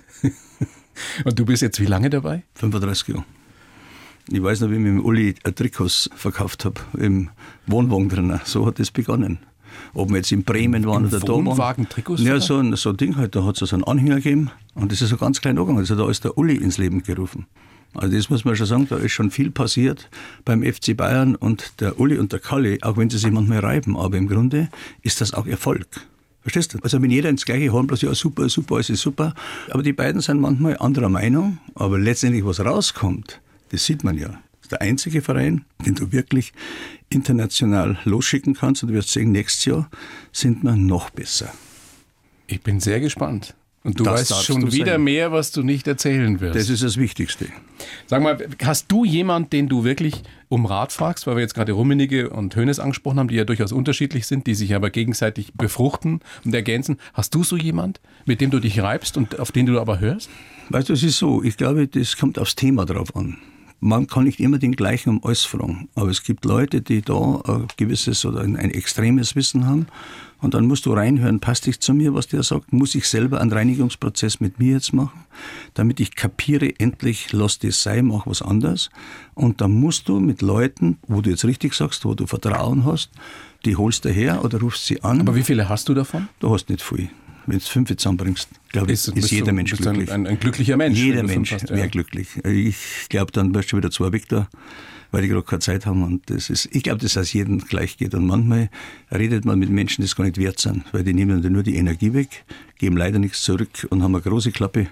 Und du bist jetzt wie lange dabei? 35 Jahre. Ich weiß noch, wie ich mit dem Uli Trikots verkauft habe, im Wohnwagen drin. So hat das begonnen. Ob wir jetzt in Bremen waren oder da waren. Wohnwagen-Trikots? Ja, so ein Ding halt. Da hat es so einen Anhänger gegeben. Und das ist so ganz klein angegangen. Also da ist der Uli ins Leben gerufen. Also das muss man schon sagen, da ist schon viel passiert beim FC Bayern und der Uli und der Kalli, auch wenn sie sich manchmal reiben, aber im Grunde ist das auch Erfolg. Verstehst du? Also wenn jeder ins gleiche Horn bloß, ja super, super, alles ist super, aber die beiden sind manchmal anderer Meinung, aber letztendlich was rauskommt, das sieht man ja. Das ist der einzige Verein, den du wirklich international losschicken kannst und du wirst sehen, nächstes Jahr sind wir noch besser. Ich bin sehr gespannt. Und du weißt schon wieder mehr, was du nicht erzählen wirst. Das ist das Wichtigste. Sag mal, hast du jemanden, den du wirklich um Rat fragst, weil wir jetzt gerade Rummenigge und Hoeneß angesprochen haben, die ja durchaus unterschiedlich sind, die sich aber gegenseitig befruchten und ergänzen. Hast du so jemanden, mit dem du dich reibst und auf den du aber hörst? Weißt du, es ist so, ich glaube, das kommt aufs Thema drauf an. Man kann nicht immer den gleichen um alles fragen, aber es gibt Leute, die da ein gewisses oder ein extremes Wissen haben und dann musst du reinhören, passt dich zu mir, was der sagt, muss ich selber einen Reinigungsprozess mit mir jetzt machen, damit ich kapiere, endlich lass das sein, mach was anderes und dann musst du mit Leuten, wo du jetzt richtig sagst, wo du Vertrauen hast, die holst du her oder rufst sie an. Aber wie viele hast du davon? Du hast nicht viel. Wenn du 5 zusammenbringst, glaube ich, ist jeder Mensch glücklich. Ein glücklicher Mensch. Jeder Mensch wäre glücklich. Ich glaube, dann wirst du wieder 2 Victor. weil die gerade keine Zeit haben. Und ich glaube, dass es jedem gleich geht. Und manchmal redet man mit Menschen, die es gar nicht wert sind, weil die nehmen dann nur die Energie weg, geben leider nichts zurück und haben eine große Klappe.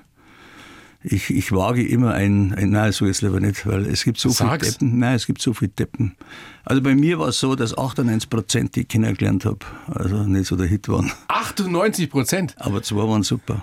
Ich wage immer nein, so jetzt lieber nicht, weil es gibt so viele Deppen. Nein, es gibt so viele Deppen. Also bei mir war es so, dass 98%, die ich kennengelernt habe, also nicht so der Hit waren. 98%? Aber 2 waren super.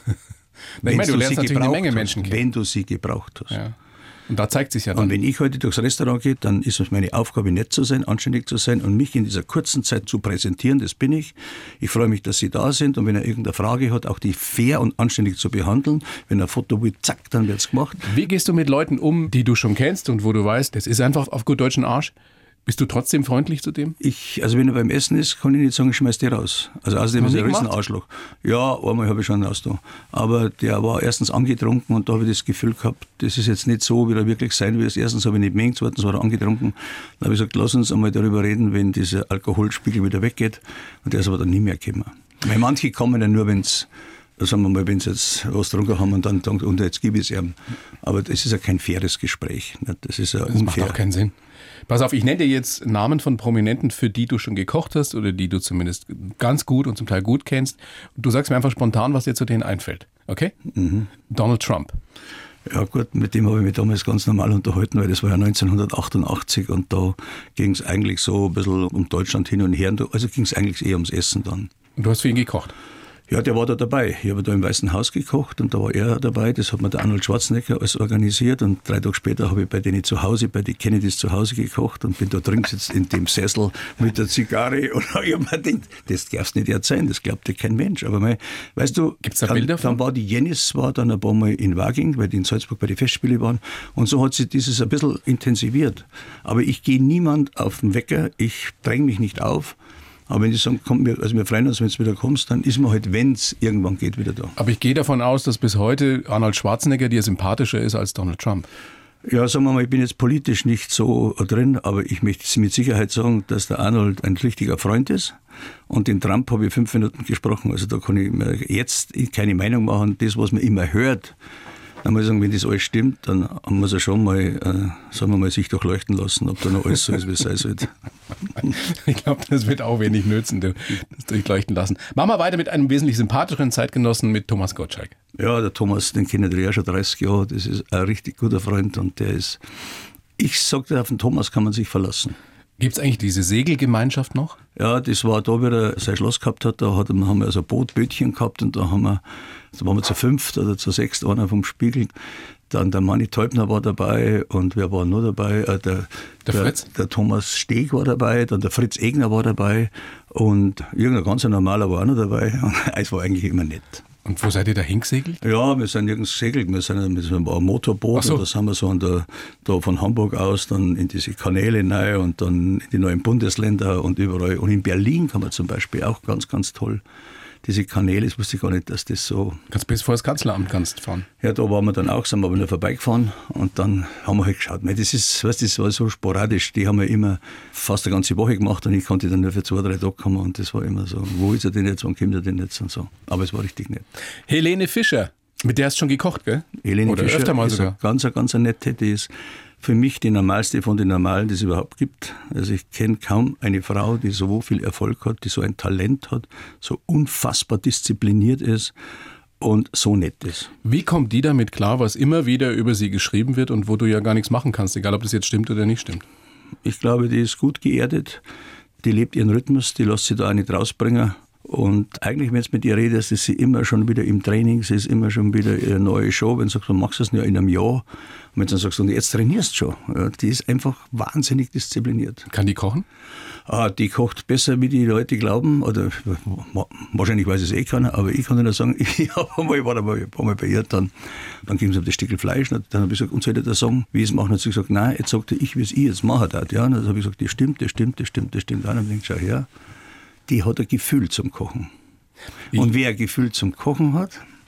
Na, ich meine, du lernst natürlich eine Menge Menschen kennen. Wenn du sie gebraucht hast. Ja. Und da zeigt sich ja dann. Und wenn ich heute durchs Restaurant gehe, dann ist es meine Aufgabe, nett zu sein, anständig zu sein und mich in dieser kurzen Zeit zu präsentieren, das bin ich. Ich freue mich, dass Sie da sind und wenn er irgendeine Frage hat, auch die fair und anständig zu behandeln. Wenn er ein Foto will, zack, dann wird es gemacht. Wie gehst du mit Leuten um, die du schon kennst und wo du weißt, das ist einfach auf gut deutschen Arsch? Bist du trotzdem freundlich zu dem? Also wenn er beim Essen ist, kann ich nicht sagen, ich schmeiß die raus. Also außerdem ist er ein Riesenarschloch. Ja, einmal habe ich schon rausgetan. Aber der war erstens angetrunken und da habe ich das Gefühl gehabt, das ist jetzt nicht so, wie er wirklich sein will. Erstens habe ich nicht gemengt, zweitens war er angetrunken. Dann habe ich gesagt, lass uns einmal darüber reden, wenn dieser Alkoholspiegel wieder weggeht. Und der ist aber dann nie mehr gekommen. Weil manche kommen ja nur, wenn sie jetzt was getrunken haben und dann denken, und jetzt gebe ich es ihm. Aber das ist ja kein faires Gespräch. Das ist ja unfair. Das macht auch keinen Sinn. Pass auf, ich nenne dir jetzt Namen von Prominenten, für die du schon gekocht hast oder die du zumindest ganz gut und zum Teil gut kennst. Und du sagst mir einfach spontan, was dir zu denen einfällt. Okay? Mhm. Donald Trump. Ja gut, mit dem habe ich mich damals ganz normal unterhalten, weil das war ja 1988 und da ging es eigentlich so ein bisschen um Deutschland hin und her. Also ging es eigentlich eher ums Essen dann. Und du hast für ihn gekocht? Ja, der war da dabei. Ich habe da im Weißen Haus gekocht und da war er dabei. Das hat mir der Arnold Schwarzenegger alles organisiert und 3 Tage später habe ich bei denen zu Hause, bei den Kennedys zu Hause gekocht und bin da drin gesetzt in dem Sessel mit der Zigarre und ich habe mir gedacht, das darf's nicht erzählen, das glaubt dir kein Mensch. Aber weißt du, gibt's da Bilder dann war die Jennis war dann ein paar Mal in Waging, weil die in Salzburg bei den Festspielen waren und so hat sich dieses ein bisschen intensiviert. Aber ich gehe niemand auf den Wecker, ich dränge mich nicht auf. Aber wenn die sagen, komm, wir freuen uns, wenn du wieder kommst, dann ist man halt, wenn es irgendwann geht, wieder da. Aber ich gehe davon aus, dass bis heute Arnold Schwarzenegger dir sympathischer ist als Donald Trump. Ja, sagen wir mal, ich bin jetzt politisch nicht so drin, aber ich möchte mit Sicherheit sagen, dass der Arnold ein richtiger Freund ist. Und den Trump habe ich 5 Minuten gesprochen. Also da kann ich mir jetzt keine Meinung machen. Das, was man immer hört, dann muss ich sagen, wenn das alles stimmt, dann muss er schon mal, sagen wir mal, sich durchleuchten lassen, ob da noch alles so ist, wie es sein sollte. Ich glaube, das wird auch wenig nützen, das durchleuchten lassen. Machen wir weiter mit einem wesentlich sympathischeren Zeitgenossen, mit Thomas Gottschalk. Ja, der Thomas, den kennen wir ja schon 30 Jahre. Das ist ein richtig guter Freund und der ist, ich sage, auf den Thomas kann man sich verlassen. Gibt es eigentlich diese Segelgemeinschaft noch? Ja, das war da, wie er sein Schloss gehabt hat. Da haben wir also Bötchen gehabt und da waren wir zu 5 oder zu 6 einer vom Spiegel. Dann der Manni Teubner war dabei und wer war noch dabei? Der Fritz? Der Thomas Steg war dabei, dann der Fritz Egner war dabei und irgendein ganz normaler war auch noch dabei. Und es war eigentlich immer nett. Und wo seid ihr da hingesegelt? Ja, wir sind nirgends gesegelt. Wir sind mit so einem Motorboot. So. Und da sind wir so da von Hamburg aus dann in diese Kanäle rein und dann in die neuen Bundesländer und überall. Und in Berlin kann man zum Beispiel auch ganz, ganz toll diese Kanäle. Das wusste ich gar nicht, dass das so... Kannst bis vor das Kanzleramt fahren? Ja, da waren wir dann auch, sind wir aber nur vorbeigefahren und dann haben wir halt geschaut. Das war so sporadisch. Die haben wir immer fast eine ganze Woche gemacht und ich konnte dann nur für 2, 3 Tage kommen und das war immer so, wo ist er denn jetzt, wann kommt er denn jetzt und so. Aber es war richtig nett. Helene Fischer, mit der hast du schon gekocht, gell? Helene Oder Fischer öfter mal ist sogar. Ganz eine nette, die ist für mich die normalste von den Normalen, die es überhaupt gibt. Also ich kenne kaum eine Frau, die so viel Erfolg hat, die so ein Talent hat, so unfassbar diszipliniert ist und so nett ist. Wie kommt die damit klar, was immer wieder über sie geschrieben wird und wo du ja gar nichts machen kannst, egal ob das jetzt stimmt oder nicht stimmt? Ich glaube, die ist gut geerdet, die lebt ihren Rhythmus, die lässt sich da auch nicht rausbringen. Und eigentlich, wenn es mit ihr redest, ist sie immer schon wieder im Training, sie ist immer schon wieder eine neue Show. Wenn du sagst, du machst das nur in einem Jahr, und wenn du dann sagst, und jetzt trainierst du schon, ja, die ist einfach wahnsinnig diszipliniert. Kann die kochen? Die kocht besser, wie die Leute glauben, oder wahrscheinlich weiß es eh keiner, aber ich kann dir nur sagen, ich war ein paar Mal bei ihr, dann ging es um das Stückel Fleisch, dann habe ich gesagt, und soll ich das sagen, wie ich es mache? Und hat sie gesagt, nein, jetzt sagt er, wie es ich jetzt mache. Ja, und dann habe ich gesagt, das stimmt. Dann habe ich gesagt, schau her. Die hat ein Gefühl zum Kochen. Und wer ein Gefühl zum Kochen hat,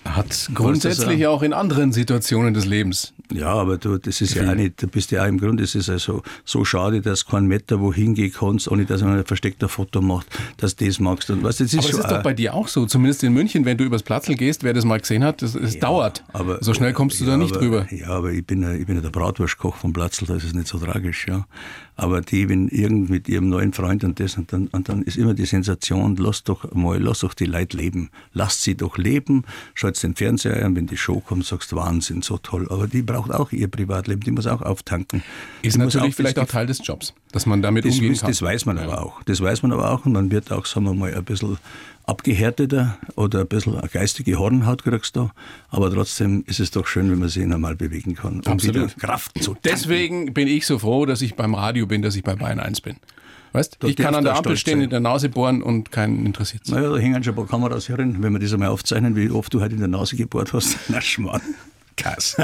Hat grundsätzlich auch in anderen Situationen des Lebens. Ja, aber das ist ja auch nicht, du bist ja auch im Grunde, es ist also so schade, dass kein Meter wohin gehen kannst, ohne dass man ein versteckter Foto macht, dass du das magst. Und weißt, das ist aber das ist doch bei dir auch so, zumindest in München, wenn du übers Platzl gehst, wer das mal gesehen hat, es dauert. Aber, so schnell kommst du da nicht rüber. Ja, aber ich bin ja der Bratwurstkoch vom Platzl, da ist es nicht so tragisch, ja. Aber die, wenn irgend mit ihrem neuen Freund und dann ist immer die Sensation, lass doch die Leute leben. Lasst sie doch leben, schaut den Fernseher an, wenn die Show kommt, sagst du, Wahnsinn, so toll. Aber die braucht auch ihr Privatleben, die muss auch auftanken. Ist die natürlich vielleicht auch Teil des Jobs, dass man damit umgehen kann. Das weiß man aber auch. Das weiß man aber auch und man wird auch, sagen wir mal, ein bisschen abgehärteter oder ein bisschen eine geistige Hornhaut kriegst du. Aber trotzdem ist es doch schön, wenn man sich normal bewegen kann. Um wieder Kraft zu tanken. Deswegen bin ich so froh, dass ich beim Radio bin, dass ich bei Bayern 1 bin. Weißt, ich kann an der Ampel stehen, in der Nase bohren und keinen interessiert es. Naja, da hängen schon ein paar Kameras herin, wenn wir das einmal aufzeichnen, wie oft du heute in der Nase gebohrt hast. Na Schmarrn. Kass.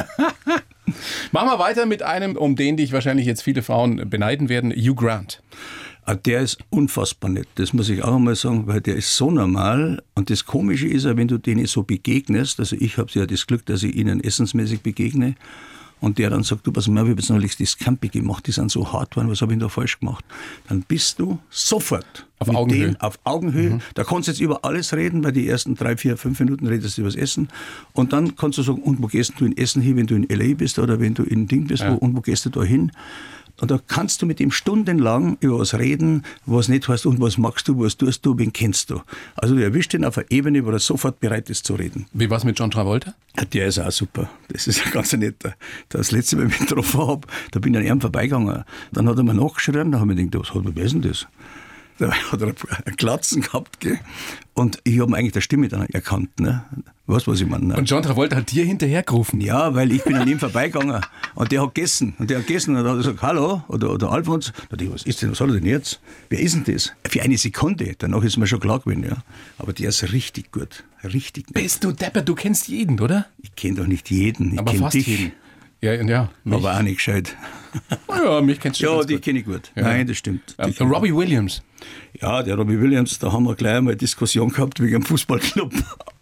Machen wir weiter mit einem, um den dich wahrscheinlich jetzt viele Frauen beneiden werden, Hugh Grant. Der ist unfassbar nett, das muss ich auch einmal sagen, weil der ist so normal und das Komische ist ja, wenn du denen so begegnest, also ich habe ja das Glück, dass ich ihnen essensmäßig begegne und der dann sagt, du pass mal, ich habe jetzt neulich das Campi gemacht, die sind so hart geworden, was habe ich da falsch gemacht? Dann bist du sofort auf Augenhöhe. Auf Augenhöhe. Da kannst du jetzt über alles reden, weil die ersten 3, 4, 5 Minuten redest du über das Essen und dann kannst du sagen, und wo gehst du in Essen hin, wenn du in L.A. bist oder wenn du in Ding bist, und wo gehst du da hin? Und da kannst du mit ihm stundenlang über was reden, was nicht heißt, und was magst du, was tust du, wen kennst du. Also du erwischst ihn auf einer Ebene, wo er sofort bereit ist zu reden. Wie war es mit John Travolta? Der ist auch super. Das ist ein ganz netter. Das letzte Mal, wenn ich ihn getroffen habe, da bin ich an ihm vorbeigegangen. Dann hat er mir nachgeschrien, da habe ich mir gedacht, wer ist denn das? Da hat er einen Glatzen gehabt, gell? Und ich habe eigentlich der Stimme dann erkannt, ne? Weißt du, was ich meine? Ne? Und John Travolta hat dir hinterhergerufen? Ja, weil ich bin an ihm vorbeigegangen und der hat gegessen. Und dann hat er gesagt, hallo, oder Alfons. Da dachte ich, was ist denn, was soll er denn jetzt? Wer ist denn das? Für eine Sekunde, danach ist mir schon klar gewesen, ja. Aber der ist richtig gut, richtig gut. Bist du deppert, du kennst jeden, oder? Ich kenne doch nicht jeden, ich kenne dich. Jeden. Ja. Aber auch nicht gescheit. Ja, mich kennst du. Ja, die kenne ich gut. Ja. Nein, das stimmt. Robbie Williams. Ja, der Robbie Williams, da haben wir gleich einmal eine Diskussion gehabt wegen einem Fußballclub.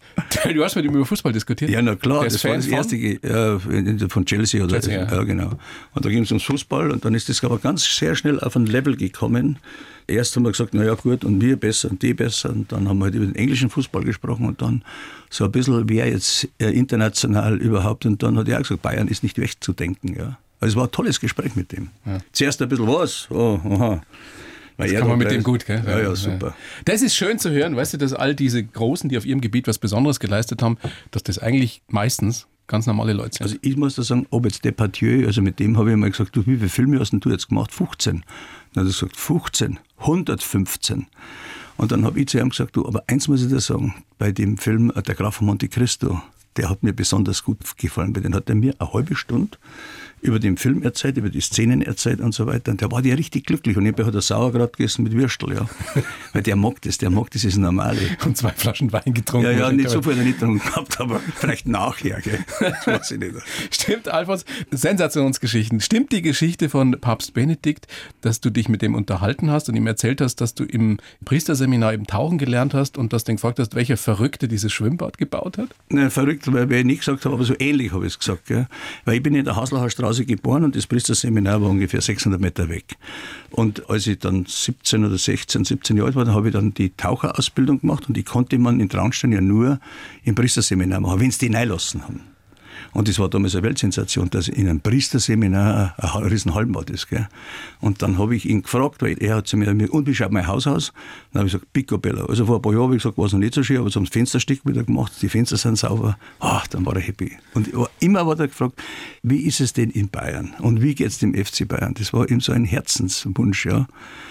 Du hast mit ihm über Fußball diskutiert? Ja, na klar, das war das erste von Chelsea oder Chelsea, ja, genau. Und da ging es ums Fußball und dann ist das aber ganz sehr schnell auf ein Level gekommen. Erst haben wir gesagt, naja gut, und wir besser und die besser. Und dann haben wir halt über den englischen Fußball gesprochen und dann so ein bisschen, wer jetzt international überhaupt. Und dann hat er auch gesagt, Bayern ist nicht wegzudenken. Ja. Also es war ein tolles Gespräch mit dem. Ja. Zuerst ein bisschen was, aha. Das kann man mit dem gut, gell? Ja, super. Das ist schön zu hören, weißt du, dass all diese Großen, die auf ihrem Gebiet was Besonderes geleistet haben, dass das eigentlich meistens ganz normale Leute sind. Also ich muss da sagen, ob jetzt Depardieu, also mit dem habe ich mal gesagt, du, wie viele Filme hast denn du jetzt gemacht? 15. Dann hat er gesagt, 15, 115. Und dann habe ich zu ihm gesagt, du, aber eins muss ich dir sagen, bei dem Film Der Graf von Monte Cristo, der hat mir besonders gut gefallen, weil den hat er mir eine halbe Stunde über den Film erzählt, über die Szenen erzählt und so weiter. Und der war ja richtig glücklich. Und nebenbei hat er Sauerkraut gegessen mit Würstel, ja. Weil der mag das ist Normale. Und 2 Flaschen Wein getrunken. Ja, nicht so viel hat er nicht getrunken gehabt, aber vielleicht nachher, gell. Das weiß ich nicht. Stimmt, Alfons, Sensationsgeschichten. Stimmt die Geschichte von Papst Benedikt, dass du dich mit dem unterhalten hast und ihm erzählt hast, dass du im Priesterseminar eben tauchen gelernt hast und dass du ihn gefragt hast, welcher Verrückte dieses Schwimmbad gebaut hat? Nein, verrückt, weil ich nicht gesagt habe, aber so ähnlich habe ich es gesagt. Gell. Weil ich bin in der Haslacher Straße geboren und das Priesterseminar war ungefähr 600 Meter weg. Und als ich dann 17 Jahre alt war, dann habe ich dann die Taucherausbildung gemacht und die konnte man in Traunstein ja nur im Priesterseminar machen, wenn sie die reinlassen haben. Und das war damals eine Weltsensation, dass in einem Priesterseminar ein riesen Hallenbad ist. Gell? Und dann habe ich ihn gefragt, weil er hat zu mir, und wie schaut mein Haus aus? Dann habe ich gesagt, picobello. Also vor ein paar Jahren habe ich gesagt, war es noch nicht so schön, aber so ein Fensterstück wieder gemacht, die Fenster sind sauber. Dann war er happy. Und immer hat er gefragt, wie ist es denn in Bayern? Und wie geht es dem FC Bayern? Das war ihm so ein Herzenswunsch, ja.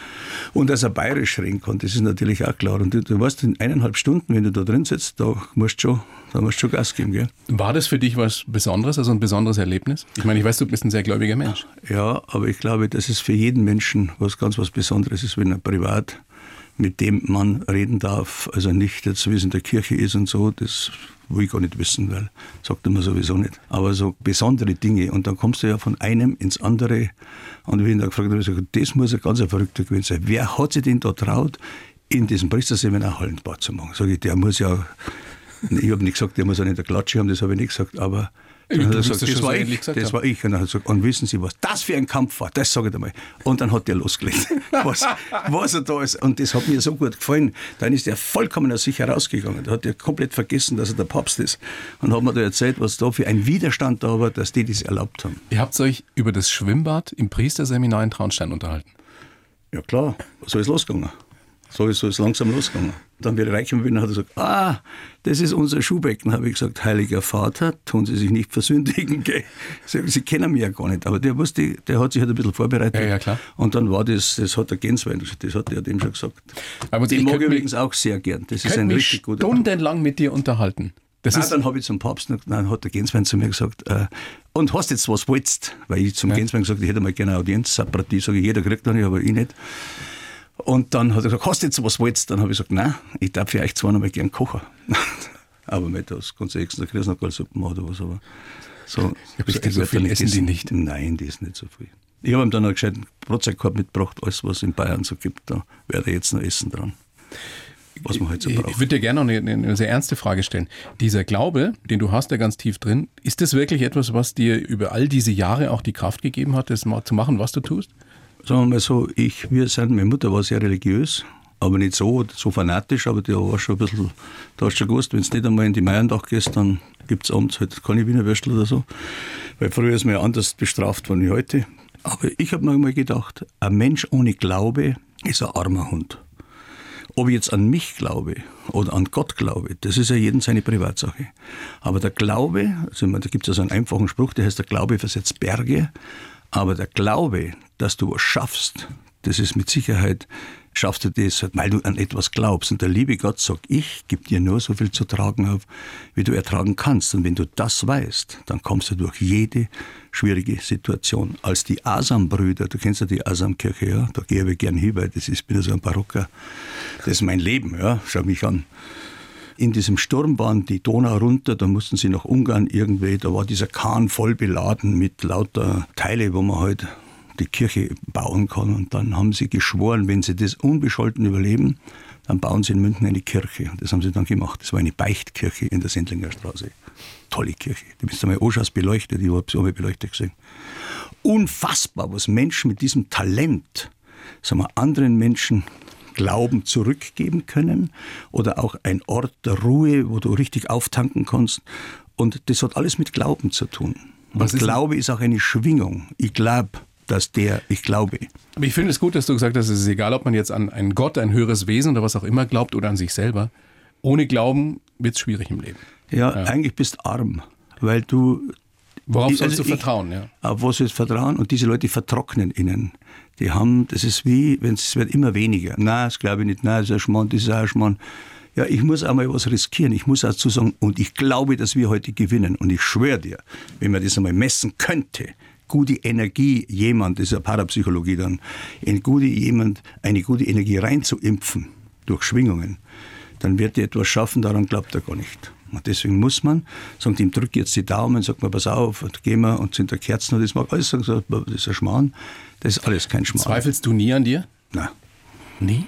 Und dass er bayerisch reden kann, das ist natürlich auch klar. Und du weißt, in 1,5 Stunden, wenn du da drin sitzt, da musst du schon Gas geben. Gell? War das für dich was Besonderes, also ein besonderes Erlebnis? Ich meine, ich weiß, du bist ein sehr gläubiger Mensch. Ja, aber ich glaube, dass es für jeden Menschen was Besonderes ist, wenn er privat mit dem Mann reden darf. Also nicht jetzt, wie es in der Kirche ist und so, das will ich gar nicht wissen, weil sagt er mir sowieso nicht. Aber so besondere Dinge. Und dann kommst du ja von einem ins andere. Und wie ich ihn da gefragt habe, ich gesagt, das muss ein ganz verrückter gewesen sein. Wer hat sich denn da traut, in diesem Priesterseminar Hallenbad zu machen? Sag ich, der muss ja Ich habe nicht gesagt, der muss einen in der Klatsche haben, das habe ich nicht gesagt, aber dann hat er gesagt, das war ich. Und dann hat er gesagt, und wissen Sie, was das für ein Kampf war? Das sage ich einmal. Und dann hat der losgelegt, was er da ist. Und das hat mir so gut gefallen. Dann ist er vollkommen aus sich herausgegangen. Da hat er komplett vergessen, dass er der Papst ist. Und hat mir da erzählt, was da für ein Widerstand da war, dass die das erlaubt haben. Ihr habt euch über das Schwimmbad im Priesterseminar in Traunstein unterhalten? Ja klar, so ist losgegangen. So ist es langsam losgegangen. Dann, wie ich reingekommen bin, hat er gesagt, das ist unser Schuhbecken. Habe ich gesagt, Heiliger Vater, tun Sie sich nicht versündigen. Gell? Sie kennen mich ja gar nicht. Aber der hat sich halt ein bisschen vorbereitet. Ja, klar. Und dann war das hat der Genswein, das hat er dem schon gesagt. Aber den mag ich übrigens auch sehr gern. Das ist ein richtig guter Mann. Stundenlang mit dir unterhalten. Dann habe ich zum Papst, dann hat der Genswein zu mir gesagt, und hast jetzt was wolltest? Weil ich zum Genswein gesagt, ich hätte mal gerne eine Audienz, Saprati, sage ich, jeder kriegt eine, aber ich nicht. Und dann hat er gesagt, hast du jetzt was wolltest? Dann habe ich gesagt, nein, ich darf für euch zwar noch mal gern kochen. Aber nicht das ganze extra Grießnackerlsuppe machen oder was. Aber so viel essen die nicht? Nein, die ist nicht so viel. Ich habe ihm dann einen gescheiten Brotzeitkorb mitgebracht, alles was es in Bayern so gibt, da werde ich jetzt noch essen dran. Was man halt so braucht. Ich würde dir gerne noch eine sehr ernste Frage stellen. Dieser Glaube, den du hast, da ganz tief drin, ist das wirklich etwas, was dir über all diese Jahre auch die Kraft gegeben hat, das zu machen, was du tust? Sagen wir mal so, meine Mutter war sehr religiös, aber nicht so fanatisch, aber die war schon ein bisschen, da hast du schon gewusst, wenn du nicht einmal in die Meiendach gehst, dann gibt es abends halt keine Wiener Würstel oder so, weil früher ist man ja anders bestraft worden wie heute. Aber ich habe mir mal gedacht, ein Mensch ohne Glaube ist ein armer Hund. Ob ich jetzt an mich glaube oder an Gott glaube, das ist ja jedem seine Privatsache. Aber der Glaube, also da gibt es ja so einen einfachen Spruch, der heißt, der Glaube versetzt Berge. Aber der Glaube, dass du was schaffst, das ist mit Sicherheit, schaffst du das, weil du an etwas glaubst. Und der liebe Gott sagt, ich gebe dir nur so viel zu tragen auf, wie du ertragen kannst. Und wenn du das weißt, dann kommst du durch jede schwierige Situation. Als die Asam-Brüder, du kennst ja die Asam-Kirche, ja, da gehe ich gern hin, weil bin ja so ein Barocker. Das ist mein Leben, ja, schau mich an. In diesem Sturm waren die Donau runter, da mussten sie nach Ungarn irgendwie, da war dieser Kahn voll beladen mit lauter Teile, wo man halt die Kirche bauen kann. Und dann haben sie geschworen, wenn sie das unbescholten überleben, dann bauen sie in München eine Kirche. Und das haben sie dann gemacht. Das war eine Beichtkirche in der Sendlinger Straße. Tolle Kirche. Die bist du mal anschaust, beleuchtet, ich habe sie alle beleuchtet gesehen. Unfassbar, was Menschen mit diesem Talent, sagen wir, anderen Menschen Glauben zurückgeben können oder auch ein Ort der Ruhe, wo du richtig auftanken kannst. Und das hat alles mit Glauben zu tun. Und Glaube ist auch eine Schwingung. Ich glaube, ich glaube. Aber ich finde es gut, dass du gesagt hast, es ist egal, ob man jetzt an einen Gott, ein höheres Wesen oder was auch immer glaubt oder an sich selber. Ohne Glauben wird es schwierig im Leben. Ja, eigentlich bist du arm, weil du... Worauf sollst du vertrauen? Ja. Auf was sollst du vertrauen? Und diese Leute vertrocknen ihnen. Das ist wie, es wird immer weniger. Nein, das glaube ich nicht. Nein, das ist ein Schmarrn, das ist auch ein Schmarrn. Ja, ich muss auch mal was riskieren. Ich muss dazu sagen, und ich glaube, dass wir heute gewinnen. Und ich schwöre dir, wenn man das einmal messen könnte, gute Energie das ist ja Parapsychologie dann, eine gute Energie reinzuimpfen durch Schwingungen, dann wird die etwas schaffen, daran glaubt er gar nicht. Und deswegen muss man sagen, ihm drückt jetzt die Daumen, sagt man, pass auf, gehen wir und sind da Kerzen und das mag alles sagen, so, das ist ein Schmarrn. Das ist alles kein Schmarrn. Zweifelst du nie an dir? Nein. Nie?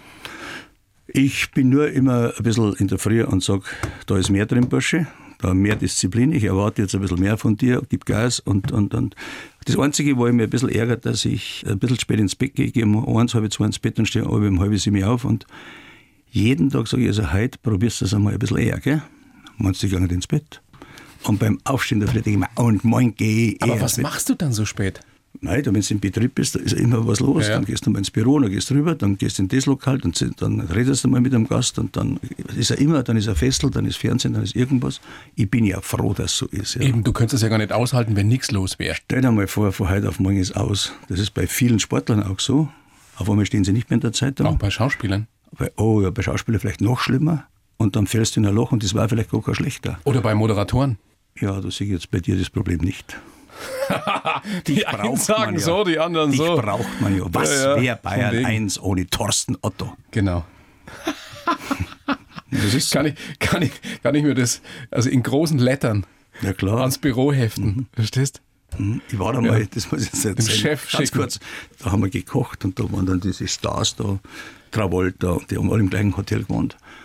Ich bin nur immer ein bisschen in der Früh und sage, da ist mehr drin, Bursche, da mehr Disziplin, ich erwarte jetzt ein bisschen mehr von dir, gib Gas und. Das Einzige, wo ich mich ein bisschen ärgert, dass ich ein bisschen spät ins Bett gehe, ich gehe um 1, halb 2 ins Bett und stehe um 6:30 auf und jeden Tag sage ich, also heute probierst du das einmal ein bisschen eher, gell? Meinst du, ich gehe nicht ins Bett? Und beim Aufstehen der Früh denke ich mir, und morgen gehe ich Aber was machst du dann so spät? Nein, wenn du im Betrieb bist, da ist immer was los. Ja. Dann gehst du mal ins Büro, dann gehst du rüber, dann gehst du in das Lokal, dann redest du mal mit dem Gast und dann ist dann ist ein Festel, dann ist Fernsehen, dann ist irgendwas. Ich bin ja froh, dass es so ist. Ja. Eben, du könntest es ja gar nicht aushalten, wenn nichts los wäre. Stell dir mal vor, von heute auf morgen ist aus. Das ist bei vielen Sportlern auch so. Auf einmal stehen sie nicht mehr in der Zeitung. Auch bei Schauspielern? Bei Schauspielern vielleicht noch schlimmer. Und dann fällst du in ein Loch und das war vielleicht gar kein schlechter. Oder bei Moderatoren? Ja, da sehe ich jetzt bei dir das Problem nicht. Die einen sagen so, die anderen so. Dich braucht man ja. Was wäre Bayern 1 ohne Thorsten Otto? Genau. Das ist kann ich mir das also in großen Lettern ans Büro heften. Verstehst? Ich war da mal, das muss ich jetzt erzählen. Dem Chef ganz kurz, da haben wir gekocht und da waren dann diese Stars da, Travolta, die haben alle im gleichen Hotel gewohnt.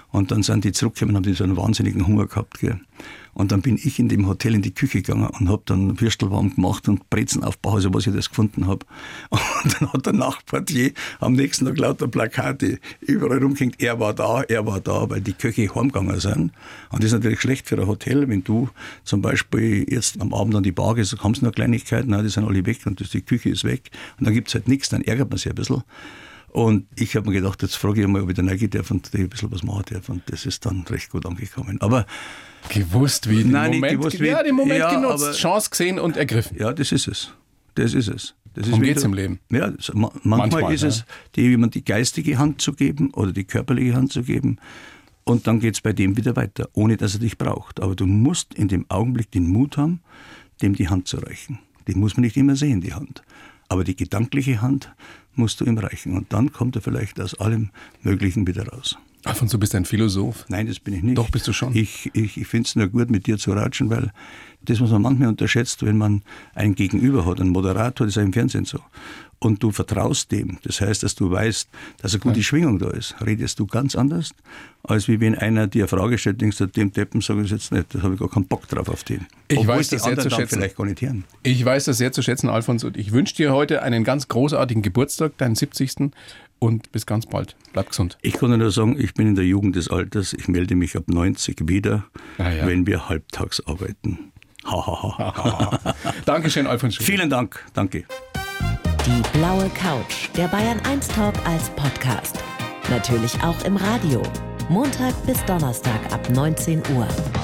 Und dann sind die zurückgekommen und haben die so einen wahnsinnigen Hunger gehabt. Gell. Und dann bin ich in dem Hotel in die Küche gegangen und habe dann Würstel warm gemacht und Brezen aufgebaut, also was ich das gefunden habe. Und dann hat der Nachtportier am nächsten Tag lauter Plakate überall rumgehängt, er war da, weil die Köche heimgegangen sind. Und das ist natürlich schlecht für ein Hotel, wenn du zum Beispiel jetzt am Abend an die Bar gehst, haben sie noch Kleinigkeiten, die sind alle weg und die Küche ist weg. Und dann gibt es halt nichts, dann ärgert man sich ein bisschen. Und ich habe mir gedacht, jetzt frage ich mal, ob ich da reingehen darf und ein bisschen was machen darf. Und das ist dann recht gut angekommen. Aber gewusst, wie den Moment genutzt, Chance gesehen und ergriffen. Ja, das ist es. Darum geht es im Leben. Ja, manchmal ist es, jemand die geistige Hand zu geben oder die körperliche Hand zu geben. Und dann geht es bei dem wieder weiter, ohne dass er dich braucht. Aber du musst in dem Augenblick den Mut haben, dem die Hand zu reichen. Die muss man nicht immer sehen, die Hand. Aber die gedankliche Hand musst du ihm reichen. Und dann kommt er vielleicht aus allem Möglichen wieder raus. Alfons, du bist ein Philosoph. Nein, das bin ich nicht. Doch, bist du schon. Ich finde es nur gut, mit dir zu ratschen, weil das, was man manchmal unterschätzt, wenn man einen Gegenüber hat, einen Moderator, das ist ja im Fernsehen so, und du vertraust dem, das heißt, dass du weißt, dass eine gute Schwingung da ist, redest du ganz anders, als wie wenn einer dir eine Frage stellt, denkst du, dem Deppen sage ich jetzt nicht, da habe ich gar keinen Bock drauf auf den. Ich weiß das sehr zu schätzen. Vielleicht gar nicht hören. Ich weiß das sehr zu schätzen, Alfons, und ich wünsche dir heute einen ganz großartigen Geburtstag, deinen 70. Und bis ganz bald. Bleib gesund. Ich kann nur sagen, ich bin in der Jugend des Alters. Ich melde mich ab 90 wieder, wenn wir halbtags arbeiten. Dankeschön, Alfons Schubeck. Vielen Dank. Danke. Die blaue Couch, der Bayern 1 Talk als Podcast. Natürlich auch im Radio. Montag bis Donnerstag ab 19 Uhr.